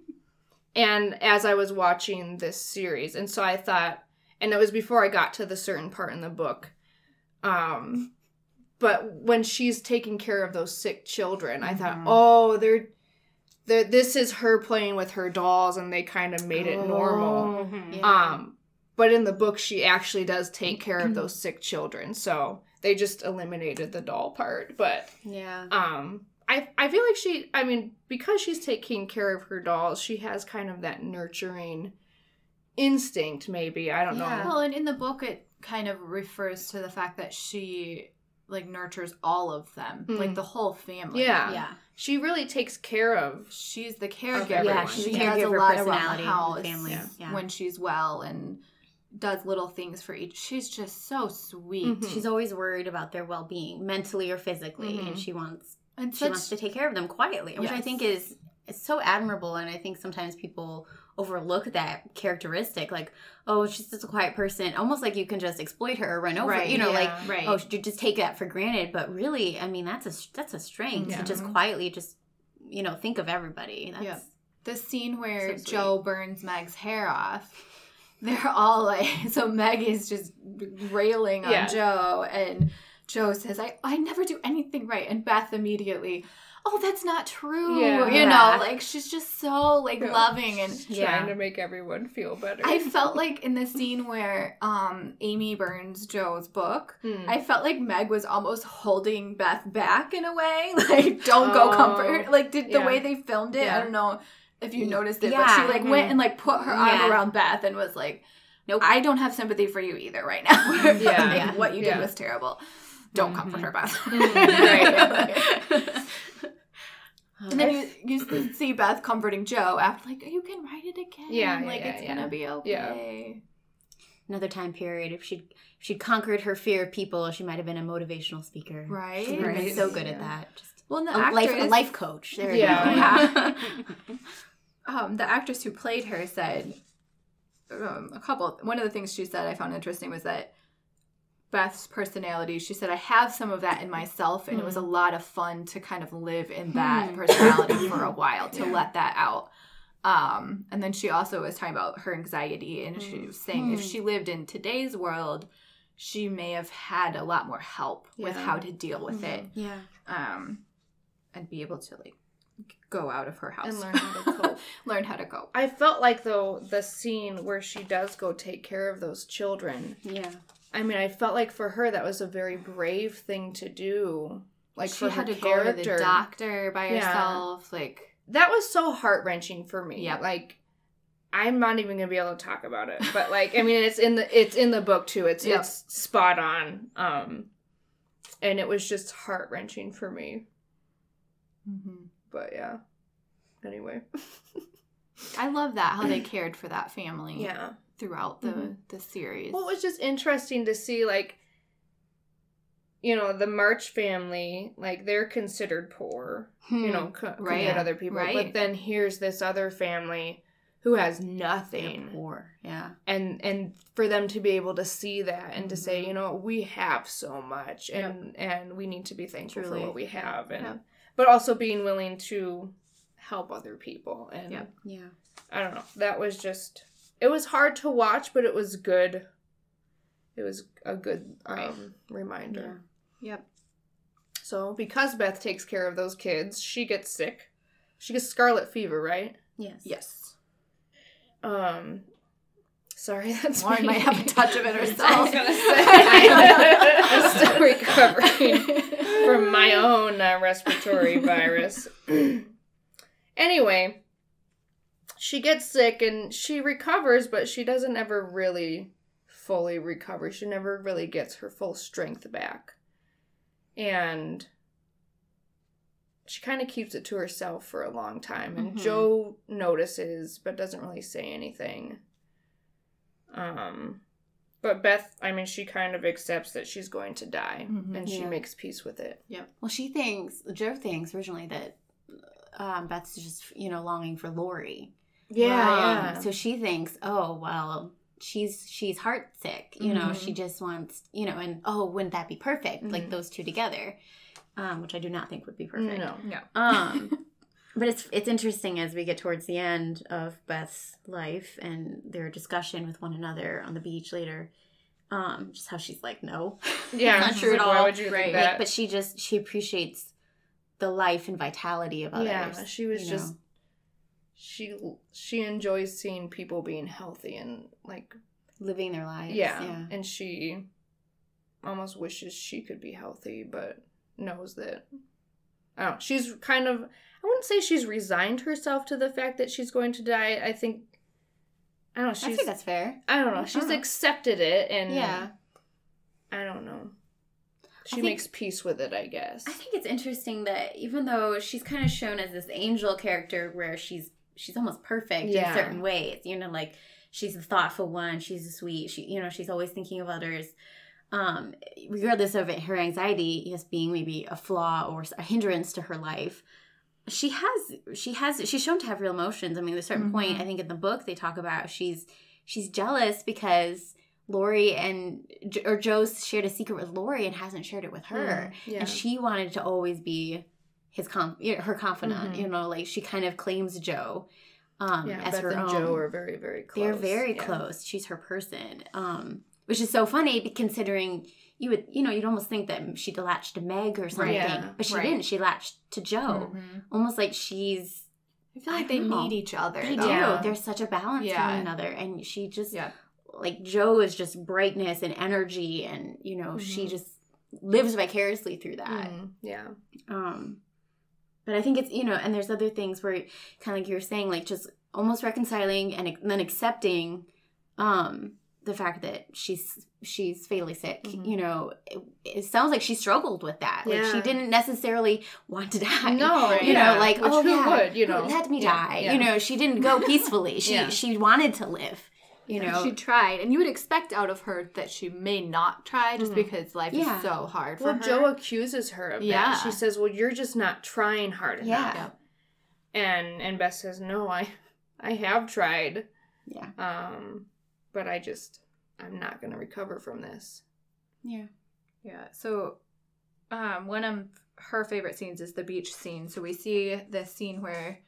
and as I was watching this series, and so I thought, and it was before I got to the certain part in the book. Um but when she's taking care of those sick children, I thought, "Oh, they're they're this is her playing with her dolls and they kind of made it normal." Yeah. Um but in the book she actually does take care of those sick children. So they just eliminated the doll part, but yeah. um, I I feel like she, I mean, because she's taking care of her dolls, she has kind of that nurturing instinct, maybe. I don't Yeah. know. Well, and in the book, it kind of refers to the fact that she, like, nurtures all of them, Mm. like the whole family. Yeah. Yeah. She really takes care of. She's the Of caregiver. everyone. Yeah, she's she a does a caregiver lot around personality the of house the family. Yeah. when she's well and does little things for each. She's just so sweet. Mhm. She's always worried about their well-being, mentally or physically, Mhm. and she wants And she such, wants to take care of them quietly, which I Yes. think is is so admirable. And I think sometimes people overlook that characteristic, like, oh, she's just a quiet person, almost like you can just exploit her or run over, Right, you know, yeah. like, right. oh, you just take that for granted. But really, I mean, that's a that's a strength Yeah. to just quietly just you know think of everybody. That's Yeah. the scene where So sweet. Joe burns Meg's hair off, they're all like, so Meg is just railing on Yeah. Joe, and Joe says, I, I never do anything right. And Beth immediately, oh, that's not true. Yeah. You know, like she's just so like Yeah. loving and Trying Yeah. to make everyone feel better. I felt like in the scene where um, Amy burns Joe's book, Hmm. I felt like Meg was almost holding Beth back in a way. Like, don't go Oh. comfort her. Like, did the Yeah. way they filmed it, I Yeah. don't know if you noticed it, but Yeah. she like went and like put her arm Yeah. around Beth and was like, nope, I don't have sympathy for you either right now. Yeah. Like, Yeah. what you did Yeah. was terrible. Don't comfort her, Beth. Right. And then you, you see Beth comforting Joe after, like, you can write it again. Yeah, yeah, like yeah, it's yeah. gonna be okay. Another time period. If she'd if she'd conquered her fear of people, she might have been a motivational speaker. Right. She would have been Right. so good Yeah. at that. Just Well, and the a actress, life a life coach. There we Yeah. go. um, the actress who played her said um, a couple. One of the things she said I found interesting was that Beth's personality. She said, "I have some of that in myself, and it was a lot of fun to kind of live in that personality for a while to let that out." Um, and then she also was talking about her anxiety, and she was saying if she lived in today's world, she may have had a lot more help with Yeah. how to deal with it, Yeah. um, and be able to like go out of her house And learn how to cope. learn how to cope. I felt like, though, the scene where she does go take care of those children, Yeah. I mean, I felt like for her that was a very brave thing to do. Like, She for had her to character. go to the doctor by Yeah. herself, like. That was so heart-wrenching for me. Yep. Like, I'm not even gonna be able to talk about it. But, like, I mean, it's in the it's in the book, too. It's Yep. it's spot on. Um, and it was just heart-wrenching for me. Mm-hmm. But, yeah. Anyway. I love that how they cared for that family Yeah. throughout the Mhm. the series. Well, it was just interesting to see, like, you know, the March family, like, they're considered poor, you know, co- Right. compared to other people. Right. But then here's this other family who has They're nothing. poor. Yeah. And and for them to be able to see that and to Mm-hmm. say, you know, we have so much and and we need to be thankful Truly. for what we have. And Yep. but also being willing to help other people. And Yep. Yeah. I don't know. That was just, it was hard to watch, but it was good. It was a good um, Right. reminder. Yep. So because Beth takes care of those kids, she gets sick. She gets scarlet fever, right? Yes. Yes. Um, sorry, that's Lauren me. might have a touch of it I herself. was gonna say, I'm still recovering from my own uh, respiratory virus. Anyway, she gets sick and she recovers, but she doesn't ever really fully recover. She never really gets her full strength back. And she kind of keeps it to herself for a long time. And Mhm. Joe notices, but doesn't really say anything. Um, but Beth, I mean, she kind of accepts that she's going to die, Mhm. and she Yeah. makes peace with it. Well, she thinks Joe thinks originally that um, Beth's just you know longing for Lori. Um, So she thinks, oh well, she's she's heart sick. You know, Mhm. she just wants you know, and oh, wouldn't that be perfect? Like Mhm. those two together, um, which I do not think would be perfect. No. No. Um, but it's it's interesting as we get towards the end of Beth's life and their discussion with one another on the beach later. Um, just how she's like, no, Yeah, not she's true like, at why all. would you think Like, that? but she just she appreciates the life and vitality of others. Yeah, she was you just know. she she enjoys seeing people being healthy and like living their lives. yeah, yeah. and she almost wishes she could be healthy, but knows that I don't know, she's kind of I wouldn't say she's resigned herself to the fact that she's going to die. I think I don't know, I she's think that's fair. I don't know, she's Uh-huh. accepted it and Yeah. I don't know. She think- makes peace with it, I guess. I think it's interesting that even though she's kind of shown as this angel character where she's she's almost perfect Yeah. in certain ways, you know, like she's the thoughtful one, she's the sweet, she you know, she's always thinking of others. Um, regardless of it, her anxiety just being maybe a flaw or a hindrance to her life, she has she has she's shown to have real emotions. I mean, at a certain Mm-hmm. point, I think in the book they talk about she's she's jealous because Lori and or Joe's shared a secret with Lori and hasn't shared it with her, Yeah. and she wanted to always be his conf- her confidant. Mhm. You know, like she kind of claims Joe um, yeah, as Beth her and own. Joe are very, very close. They're very Yeah. close. She's her person, um, which is so funny be- considering you would, you know, you'd almost think that she'd latched to Meg or something, Yeah. but she Right. didn't. She latched to Joe, Mhm. almost like she's. I feel like I they don't know. need each other. They though. do. Yeah. There's such a balance Yeah. to one another, and she just Yeah. like Joe is just brightness and energy, and you know she just lives vicariously through that. Mm, yeah. Um, but I think it's, you know, and there's other things where kind of like you were saying, like just almost reconciling and then accepting um, the fact that she's she's fatally sick. Mhm. You know, it, it sounds like she struggled with that. Like she Yeah. didn't necessarily want to die. No, you yeah. know, like Which oh who yeah, would, you know? let me Yeah, die. yeah. You know, she didn't go peacefully. She Yeah. she wanted to live. You know, She tried, and you would expect out of her that she may not try just Mhm. because life Yeah. is so hard for Well, her. Joe accuses her of Yeah. that. She says, "Well, you're just not trying hard enough." yeah, And and Beth says, "No, I I have tried. yeah, Um, but I just I'm not going to recover from this." yeah. Yeah. So, um, one of her favorite scenes is the beach scene. So we see the scene where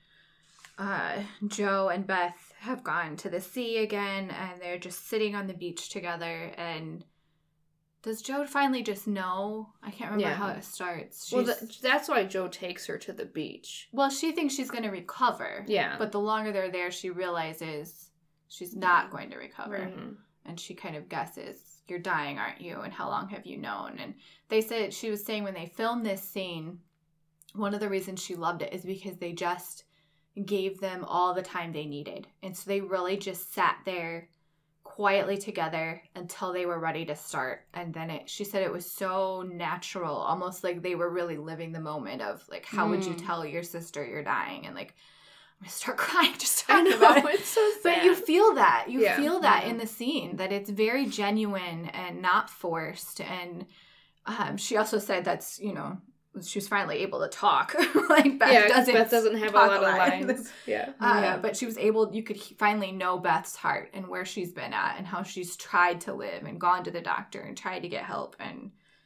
uh, Joe and Beth have gone to the sea again, and they're just sitting on the beach together. And does Joe finally just know? I can't remember Yeah. how it starts. Well, She's- th- that's why Joe takes her to the beach. well, she thinks she's going to recover. Yeah. But the longer they're there, she realizes she's not going to recover. Mhm. And she kind of guesses, "You're dying, aren't you? And how long have you known?" And they said, she was saying when they filmed this scene, one of the reasons she loved it is because they just gave them all the time they needed. And so they really just sat there quietly together until they were ready to start. And then it, she said it was so natural, almost like they were really living the moment of like, how would you Mm. tell your sister you're dying? And like, I'm going to start crying just I talking know, about it. it's so sad. But you feel that. You Yeah. feel that Yeah. in the scene, that it's very genuine and not forced. And um, she also said that's, you know, she was finally able to talk. like Beth yeah, 'cause doesn't Beth doesn't have a talk lot of lines. Yeah. Uh, Yeah. But she was able, you could he- finally know Beth's heart and where she's been at and how she's tried to live and gone to the doctor and tried to get help. And,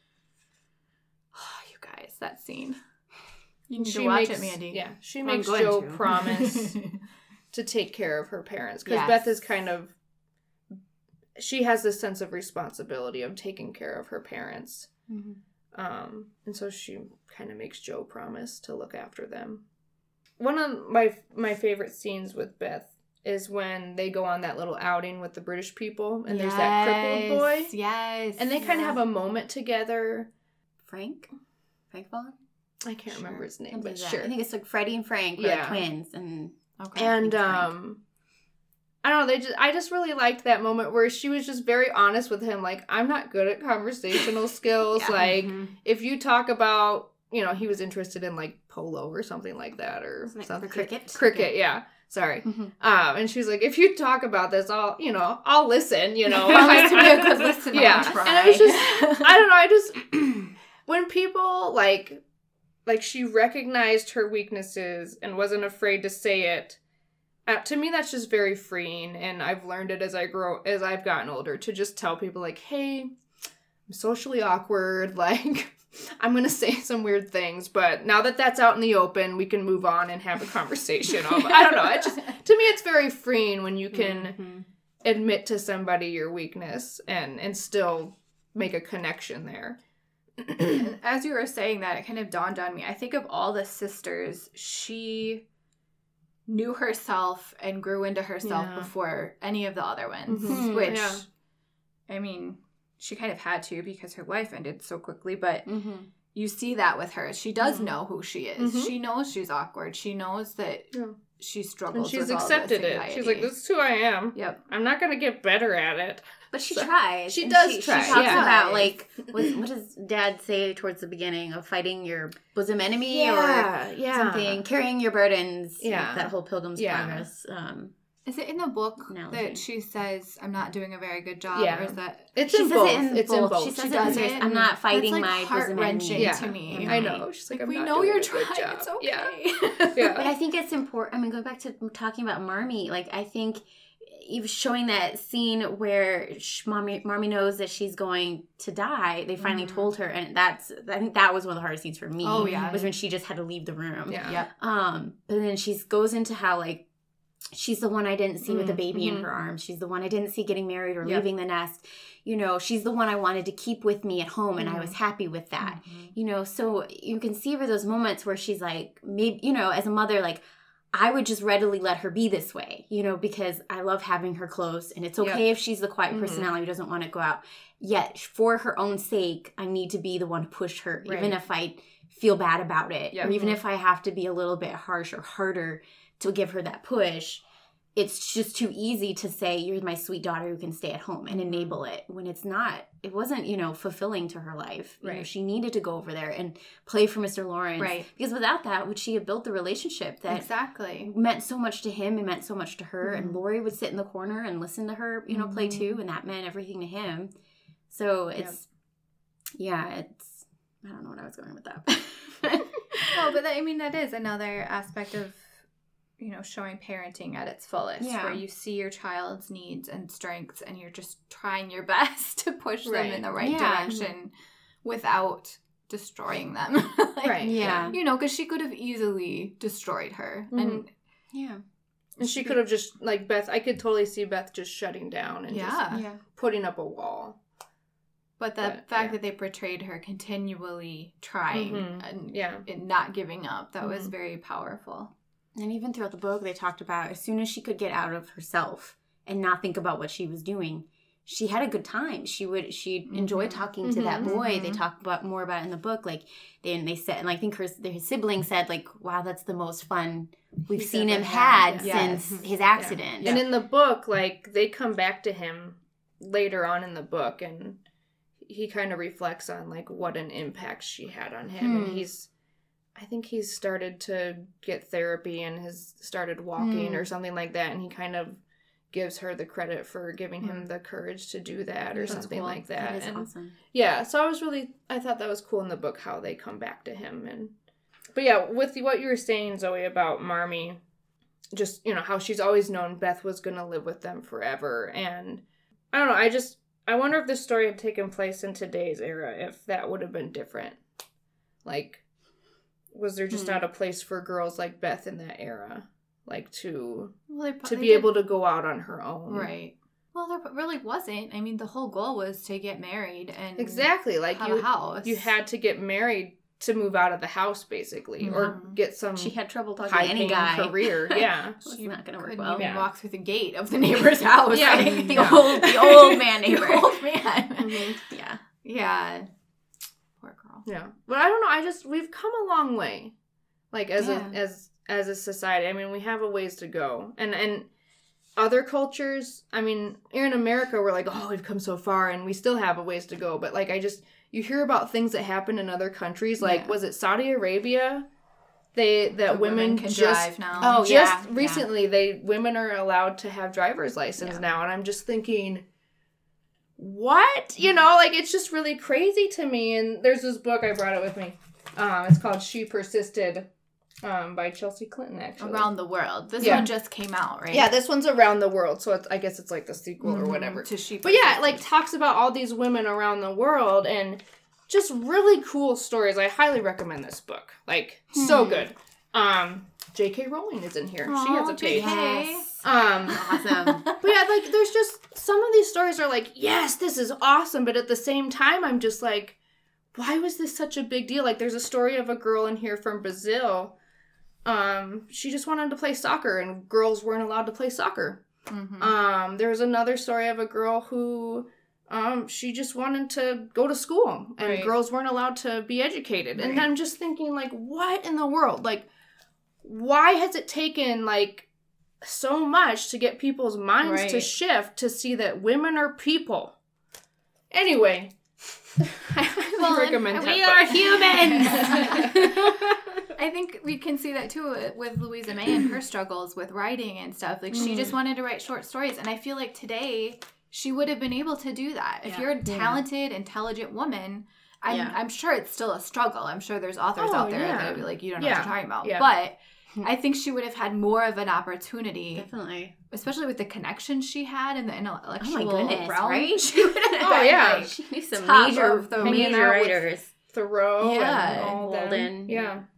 oh, you guys, that scene. You need She to watch makes, it, Mandy. Yeah, she I'm makes going Joe to. promise to take care of her parents because Yes. Beth is kind of she has this sense of responsibility of taking care of her parents, um, and so she kind of makes Joe promise to look after them. One of my my favorite scenes with Beth is when they go on that little outing with the British people, and there's that crippled boy, Yes, Yes. and they kind of yeah. have a moment together. Frank, Frank Vaughn. I can't remember his name, Something but like that. sure. I think it's like Freddie and Frank, were Yeah. twins, and Okay. And Frank. um I don't know, they just I just really liked that moment where she was just very honest with him, like, I'm not good at conversational skills. Yeah. Like Mhm. if you talk about, you know, he was interested in like polo or something like that or Isn't it something. cricket? Cricket, yeah. Sorry. Mhm. Um and she's like, if you talk about this, I'll you know, I'll listen, you know. I'll listen, be a good listener, Yeah. I'll try. And it was just I don't know, I just when people like like she recognized her weaknesses and wasn't afraid to say it. Uh, to me, that's just very freeing, and I've learned it as I grow, as I've gotten older, to just tell people like, "Hey, I'm socially awkward. Like, I'm gonna say some weird things, but now that that's out in the open, we can move on and have a conversation." Of, I don't know. It just to me, it's very freeing when you can Mhm. admit to somebody your weakness and and still make a connection there. And as you were saying that, it kind of dawned on me. I think of all the sisters, she knew herself and grew into herself Yeah. before any of the other ones, Mhm. which, Yeah. I mean, she kind of had to because her life ended so quickly, but Mm-hmm. you see that with her. She does Mhm. know who she is. Mhm. She knows she's awkward. She knows that Yeah. she And struggles she's with all accepted this it. She's anxiety. like, "This is who I am. Yep. I'm not gonna get better at it." But she So- tries. she and does she, try, She talks yeah. about like what, what does Dad say towards the beginning of fighting your bosom enemy or yeah. something, carrying your burdens. Yeah. like that whole Pilgrim's Yeah. Progress. Um, Is it in the book Analogy. that she says, I'm not doing a very good job? Yeah. Or is that... It's she in says both. it in it's both. in both. She says She it does in it? hers, I'm not fighting That's, like, my bosom heart-wrenching enemy. Yeah. to me. I know. She's like, Like, I'm we not know doing you're a good trying. job. It's okay. Yeah. But Yeah. I think it's important. I mean, going back to talking about Marmee, like I think even showing that scene where sh- Marmee, Marmee knows that she's going to die. They finally Mhm. told her, and that's I think that was one of the hardest scenes for me. Oh, yeah. was when she just had to leave the room. Yeah. Yep. Um, but then she goes into how like she's the one I didn't see with a baby Mm-hmm. in her arms. She's the one I didn't see getting married or Yep. leaving the nest. You know, she's the one I wanted to keep with me at home, and Mm-hmm. I was happy with that. You know, so you can see her those moments where she's like, maybe, you know, as a mother, like, I would just readily let her be this way, you know, because I love having her close, and it's okay Yep. if she's the quiet Mhm. personality who doesn't want to go out. Yet, for her own sake, I need to be the one to push her, even Right. if I feel bad about it, Yep. or even if I have to be a little bit harsh or harder to give her that push. It's just too easy to say, you're my sweet daughter who can stay at home, and enable it, when it's not, it wasn't, you know, fulfilling to her life. You know, Right. she needed to go over there and play for Mister Lawrence. Right. Because without that, would she have built the relationship that Exactly. meant so much to him and meant so much to her? Mm-hmm. And Lori would sit in the corner and listen to her, you know, play too, and that meant everything to him. So it's, yeah, it's, I don't know what I was going with that. Well, but that, I mean, that is another aspect of, you know, showing parenting at its fullest, Yeah. where you see your child's needs and strengths, and you're just trying your best to push them Right. in the right Yeah. direction without destroying them. Like, Right. Yeah. You know, because she could have easily destroyed her. Mhm. And Yeah. And she could have just, like, Beth, I could totally see Beth just shutting down and yeah. just Yeah. putting up a wall. But the But, fact yeah. that they portrayed her continually trying Mhm. and, Yeah. and not giving up, that was Mhm. very powerful. And even throughout the book, they talked about as soon as she could get out of herself and not think about what she was doing, she had a good time. She would, she'd enjoy talking to that Mhm. boy. They talk about more about it in the book. Like, they, and they said, and I think her, their sibling said, like, wow, that's the most fun we've He's seen ever him had, had yeah. since his accident. And in the book, like, they come back to him later on in the book, and he kind of reflects on, like, what an impact she had on him. Hmm. And he's, I think he's started to get therapy and has started walking Hmm. or something like that. And he kind of gives her the credit for giving him the courage to do that or That's something cool. like that. That is and awesome. yeah, so I was really, I thought that was cool in the book how they come back to him. And but yeah, with what you were saying, Zoe, about Marmee, just, you know, how she's always known Beth was going to live with them forever. And I don't know, I just, I wonder if this story had taken place in today's era, if that would have been different. Like, was there just Hmm. not a place for girls like Beth in that era? Like, to Well, they, pro- to they be did- able to go out on her own. Right. Well, there really wasn't. I mean, the whole goal was to get married and Exactly. Like, have you, a house. you had to get married to move out of the house, basically, or Mhm. get some She had trouble talking to any high-paying guy. career. Yeah. It's not going to work couldn't well. even Yeah. walk through the gate of the neighbor's house. Yeah. Like, the Yeah. old, the old man the neighbor. old man. Mhm. Yeah. Yeah. Poor girl. Yeah. But I don't know, I just, we've come a long way. Like, as Yeah. a as as a society. I mean, we have a ways to go. And and other cultures, I mean, here in America, we're like, oh, we've come so far, and we still have a ways to go. But, like, I just, you hear about things that happen in other countries. Like, Yeah. was it Saudi Arabia? They, that The women, can just, drive now. Oh, just yeah, yeah. recently, they, women are allowed to have driver's license Yeah. now. And I'm just thinking, what? You know, like, it's just really crazy to me. And there's this book, I brought it with me. Um, it's called She Persisted, um, by Chelsea Clinton, actually. Around the world. This Yeah. one just came out, right? Yeah, this one's around the world, so it's, I guess it's like the sequel or Mhm. whatever. To She But yeah, it, Persisted. like, talks about all these women around the world and just really cool stories. I highly recommend this book. Like, so good. Um, J K. Rowling is in here. she has a Aw, page. J K. Yes. Um, Awesome. but yeah, like, there's just, some of these stories are like, yes, this is awesome, but at the same time, I'm just like, why was this such a big deal? Like, there's a story of a girl in here from Brazil. Um, she just wanted to play soccer, and girls weren't allowed to play soccer. Mhm. Um, there was another story of a girl who, um, she just wanted to go to school, and Right. girls weren't allowed to be educated. And Right. I'm just thinking, like, what in the world? Like, why has it taken, like, so much to get people's minds to Right. shift to see that women are people? Anyway, I highly Well, and recommend we that are book. I think we can see that too with Louisa May and her struggles with writing and stuff. Like, she just wanted to write short stories. And I feel like today she would have been able to do that. If Yeah. you're a talented, intelligent woman, I'm, Yeah. I'm sure it's still a struggle. I'm sure there's authors Oh, out there yeah. that would be like, you don't know Yeah. what you're talking about. Yeah. But I think she would have had more of an opportunity, Definitely. especially with the connections she had in the intellectual goodness, realm. right? She would have Oh, been, yeah. like, She knew some top major, of the- Hanging major out with writers. Thoreau Yeah. and all them. Walden. Yeah.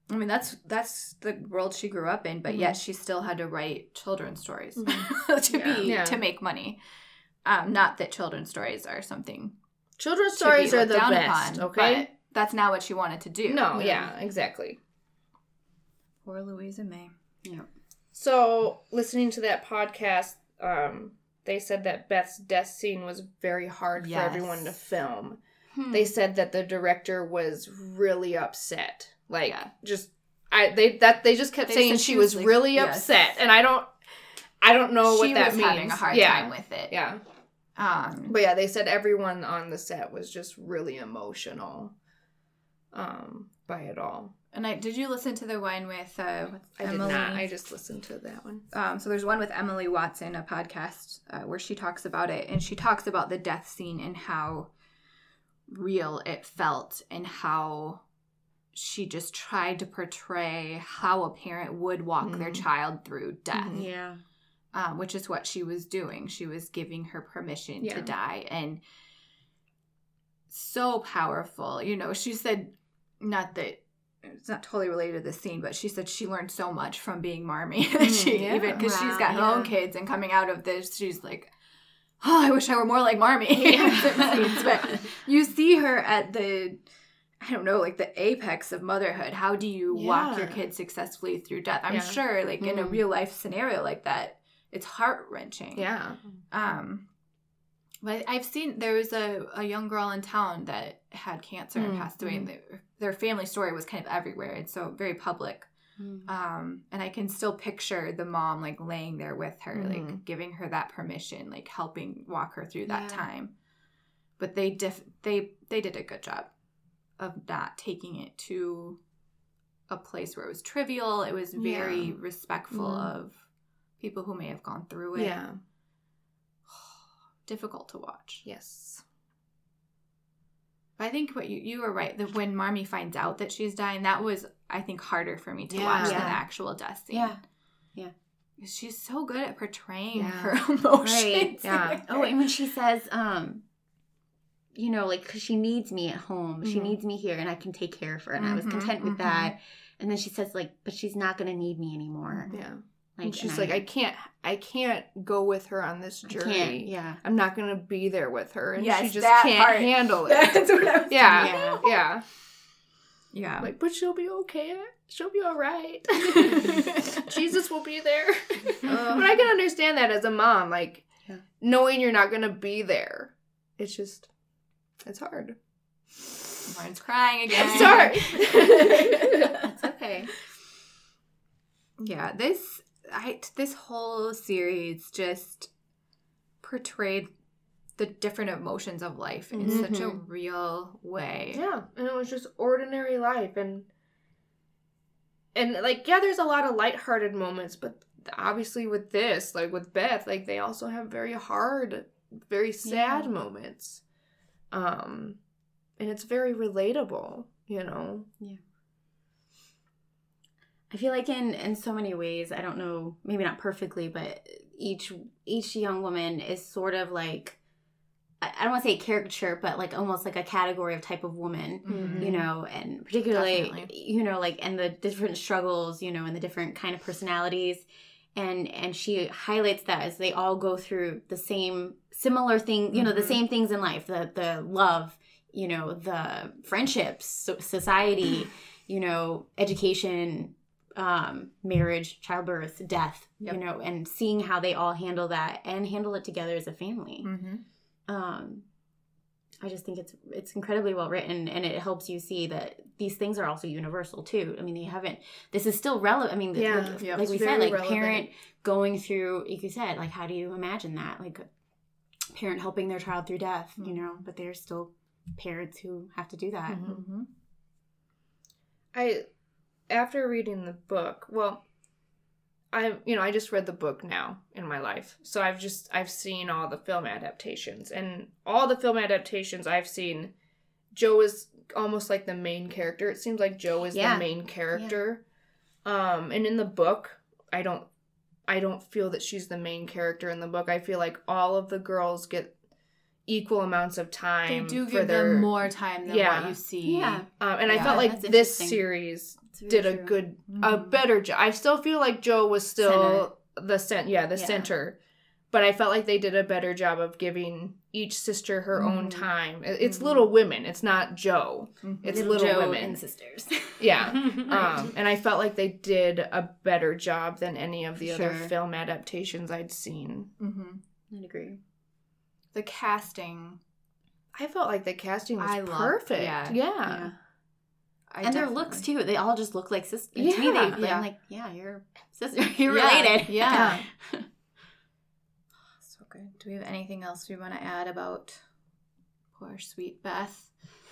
I mean, that's that's the world she grew up in, but Mm-hmm. yet she still had to write children's stories Mm-hmm. to Yeah. be Yeah. to make money. Um, not that children's stories are something Children's to be stories are looked the down best, upon, okay? but that's not what she wanted to do. No, yeah, exactly. Poor Louisa May. Yeah. So, listening to that podcast, um, they said that Beth's death scene was very hard Yes. for everyone to film. Hmm. They said that the director was really upset. Like, Yeah. just I they that they just kept They saying said she she was was, like, really yes. upset, and I don't I don't know she what that was means. having a hard yeah. time with it. Yeah. Um, But yeah, they said everyone on the set was just really emotional um by it all. and I did you listen to the one with uh, what's I did Emily? not. I just listened to that one. Um, so there's one with Emily Watson, a podcast uh, where she talks about it, and she talks about the death scene and how real it felt, and how she just tried to portray how a parent would walk their child through death, Yeah. um, which is what she was doing. She was giving her permission Yeah. to die, and so powerful. You know, she said, not that it's not totally related to the scene, but she said she learned so much from being Marmee. that she yeah. even because she's Wow, got her yeah. own kids, and coming out of this, she's like, oh, I wish I were more like Marmee. But you see her at the, I don't know, like the apex of motherhood. How do you walk your Yeah. kids successfully through death? I'm Yeah. sure, like in a Mm. real life scenario like that, it's heart wrenching. Yeah. Um, but I've seen there was a, a young girl in town that had cancer and Mm, passed away, and their, their family story was kind of everywhere. It's so very public. Mm. Um, and I can still picture the mom like laying there with her, Mhm. like giving her that permission, like helping walk her through that Yeah. time. But they diff- they they did a good job of not taking it to a place where it was trivial. It was very Yeah. respectful Mhm. of people who may have gone through it. Yeah. Difficult to watch. Yes. But I think what you you were right. That when Marmee finds out that she's dying, that was I think harder for me to Yeah. watch than Yeah. the actual death scene. Yeah. Yeah. Because she's so good at portraying Yeah. her emotions. Right. Yeah. Oh, and when she says, um, you know, like, because she needs me at home, she Mhm. needs me here, and I can take care of her, and I was Mhm, content with mhm. that. And then she says, like, but she's not going to need me anymore. Yeah. Like, And she's and like, I can't, I can't go with her on this I journey. can't. Yeah. I'm not gonna be there with her, and Yes, she just that can't part. handle it. That's what I was yeah, Yeah. yeah. Yeah. Like, but she'll be okay. She'll be all right. Jesus will be there. Uh, But I can understand that as a mom, like Yeah. knowing you're not gonna be there. It's just, it's hard. Lauren's crying again. I'm sorry. That's okay. Yeah, this I this whole series just portrayed the different emotions of life in such a real way. Yeah, and it was just ordinary life, and and like yeah, there's a lot of lighthearted moments, but obviously with this, like with Beth, like they also have very hard, very sad Yeah. moments, um, and it's very relatable, you know. I feel like in in so many ways, I don't know, maybe not perfectly, but each each young woman is sort of like, I I don't want to say caricature, but like almost like a category of type of woman, Mhm. you know, and particularly, Definitely. you know, like, and the different struggles, you know, and the different kind of personalities. And and she highlights that as they all go through the same similar thing, you know, the Mhm. same things in life, the the love, you know, the friendships, so- society, you know, education, um, marriage, childbirth, death, Yep. you know, and seeing how they all handle that and handle it together as a family. Mm-hmm. Um, I just think it's it's incredibly well written, and it helps you see that these things are also universal too. I mean, they haven't. This is still relevant. I mean, Yeah, like, yeah, like it's we said, very like relevant. parent going through, like you said, like how do you imagine that? Like a parent helping their child through death, you know, but there's still parents who have to do that. Mm-hmm. I, after reading the book, well, I, you know, I just read the book now in my life. So I've just, I've seen all the film adaptations, and all the film adaptations I've seen, Joe is almost like the main character. It seems like Joe is Yeah. the main character. Um, and in the book, I don't, I don't feel that she's the main character in the book. I feel like all of the girls get equal amounts of They time do for give their, them more time than Yeah. what you see. Yeah. Um, and I Yeah, felt like that's this interesting. series did a true. good, a better job. I still feel like Joe was still the cent, yeah, the Yeah. center, but I felt like they did a better job of giving each sister her Mm-hmm. own time. It- It's Little Women. It's not Joe. It's Little, Little, Joe Women. and sisters. Yeah. Um, and I felt like they did a better job than any of the other Sure. film adaptations I'd seen. Mm-hmm. I'd agree. The casting, I felt like the casting was I love- perfect. yeah. Yeah. Yeah. I And their definitely- looks too. They all just look like sisters. To me, Yeah. they, Yeah. I'm like, yeah, you're sister. You're Yeah. related. Yeah. So good. Do we have anything else we want to add about poor sweet Beth?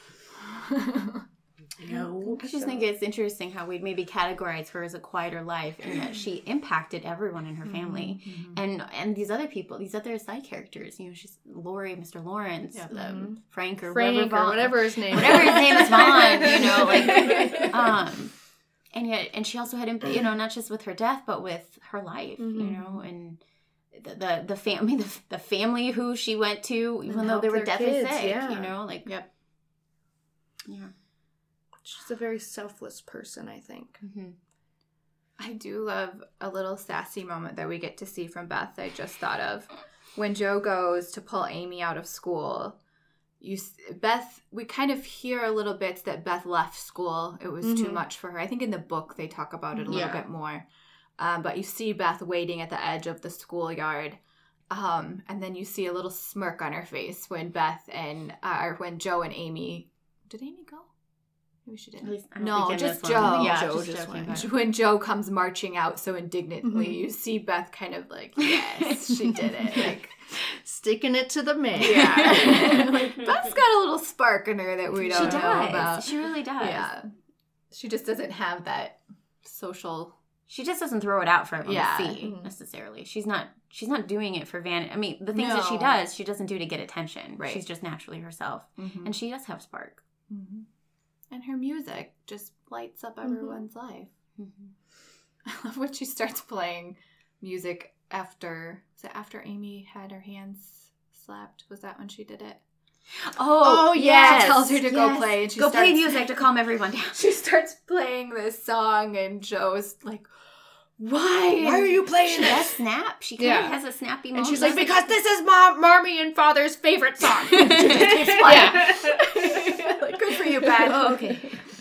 No. I just think it's interesting how we'd maybe categorize her as a quieter life, and that she impacted everyone in her family, and and these other people, these other side characters. You know, she's Lori, Mister Lawrence, Yep. um, Frank, or Frank whatever, or Vaughn- whatever his name whatever his is. name is, Vaughn. You know, like, um, and yet, and she also had, imp- you know, not just with her death, but with her life. You Mhm. know, and. The, the the family the, the family who she went to, even And though they help were their deathly kids, sick, yeah. you know, like Yep. yeah. She's a very selfless person, I think. Mm-hmm. I do love a little sassy moment that we get to see from Beth. I just thought of when Joe goes to pull Amy out of school. You, s- Beth, we kind of hear a little bit that Beth left school. It was too Mhm. much for her. I think in the book they talk about it a little Yeah. bit more. Um, but you see Beth waiting at the edge of the schoolyard. Um, and then you see a little smirk on her face when Beth and, uh, or when Joe and Amy, did Amy go? Maybe she didn't. At least I don't No, think in just this Joe. one. Yeah, Joe just, just Joe went. came back. When Joe comes marching out so indignantly, Mhm. you see Beth kind of like, yes, she did it. Like, Sticking it to the man. yeah. Like, Beth's got a little spark in her that we don't She know does. about. She really does. Yeah. She just doesn't have that social. She just doesn't throw it out for everyone Yeah. to see Mhm. necessarily. She's not. She's not doing it for vanity. I mean, the things that she No. does, she doesn't do to get attention. Right. She's just naturally herself, Mm-hmm. and she does have spark. And her music just lights up everyone's life. Mm-hmm. I love when she starts playing music after. Was it after Amy had her hands slapped? Was that when she did it? Oh, yeah. She tells her to go play, and she go play starts- music to calm everyone down. She starts playing this song, and Joe's like, "Why? Why are you playing She does this? snap. She kind Yeah. of has a snappy And moment. she's like, because this is Mom, Marmy and Father's favorite song. She just keeps playing. Like, good for you, Beth." Oh, okay.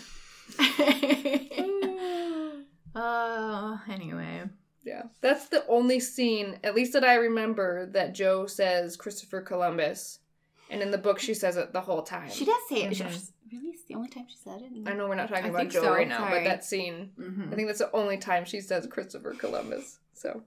Oh, anyway. Yeah, that's the only scene, at least that I remember, that Joe says Christopher Columbus. And in the book, she says it the whole time. She does say it. Mhm. She's- Really? It's the only time she said it? I know we're not talking I about think Joe so, right now, sorry. but that scene, Mm-hmm. I think that's the only time she says Christopher Columbus. So,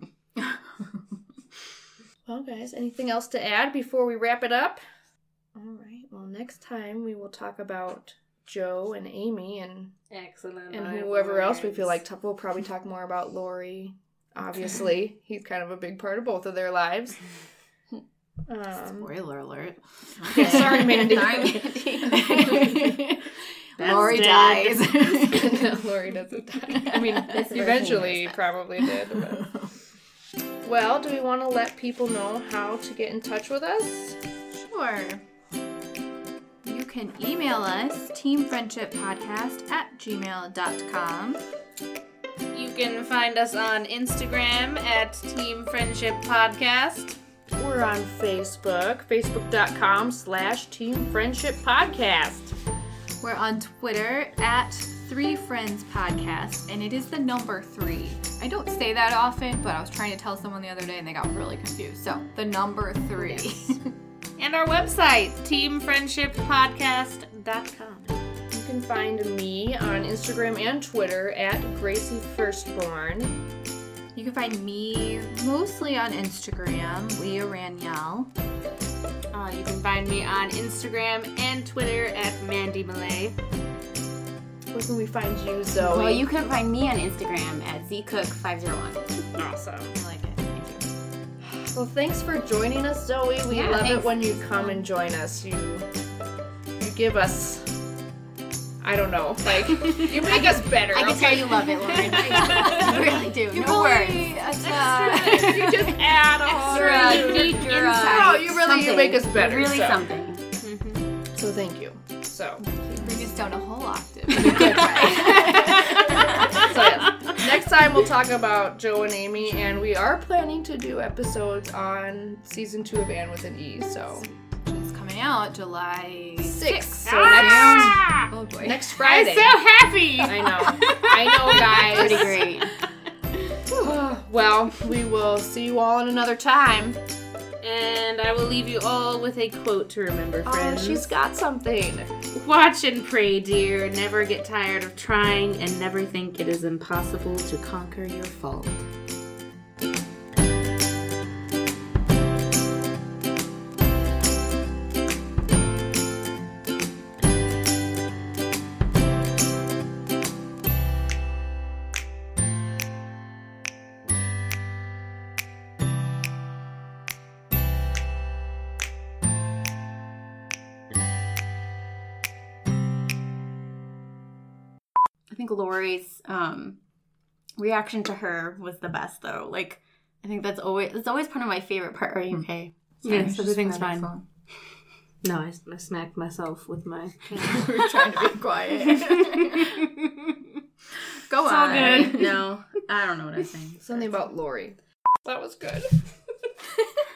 well, guys, anything else to add before we wrap it up? All right. Well, next time we will talk about Joe and Amy and Excellent. and I have whoever else we words. feel like. T- we'll probably talk more about Lori. Obviously, he's kind of a big part of both of their lives. Um, Spoiler alert. yeah, sorry, Mandy. Sorry, Mandy. That's Lori dead. dies. Lori doesn't die. I mean, This version eventually is. probably did. But. Well, do we want to let people know how to get in touch with us? Sure. You can email us, teamfriendshippodcast at gmail dot com. You can find us on Instagram at Team Friendship Podcast. We're on Facebook, facebook.com slash Team Friendship Podcast. We're on Twitter at Three Friends Podcast, and it is the number three. I don't say that often, but I was trying to tell someone the other day and they got really confused. So, the number three. And our website, team friendship podcast dot com. You can find me on Instagram and Twitter at Gracie Firstborn. You can find me mostly on Instagram, Leah Raniel. Uh, you can find me on Instagram and Twitter at Mandy Malay. Where can we find you, Zoe? Well, you can find me on Instagram at z cook five oh one. Awesome. I like it. Thank you. Well, thanks for joining us, Zoe. We Yeah, love it thanks. when you come and join us. You you give us, I don't know, like, you make us better. I can okay? tell you love it, Lauren. I really do. You no words. really, uh, You just add on. Extra unique deep insight. insight. No, you really- you Something. make us better, Really so. something. Mm-hmm. So thank you. So. bring us down a whole octave in a good way. time we'll talk about Joe and Amy, and we are planning to do episodes on season two of Anne with an E, so. It's coming out July Sixth. So Ah! Oh boy. next, next I'm Friday. so happy. I know. I know, guys. Pretty great. Well, we will see you all in another time. And I will leave you all with a quote to remember, Oh, friends. she's got something. Watch and pray, dear. Never get tired of trying, and never think it is impossible to conquer your fault. I think Lori's um, reaction to her was the best, though. Like, I think that's always it's always part of my favorite part. Are you okay? Sorry, Yes, it's just everything's my fine. phone. No, I, I smacked myself with my. We're trying to be quiet. Go It's on. all good. No, I don't know what I was saying. Something about Lori. That was good.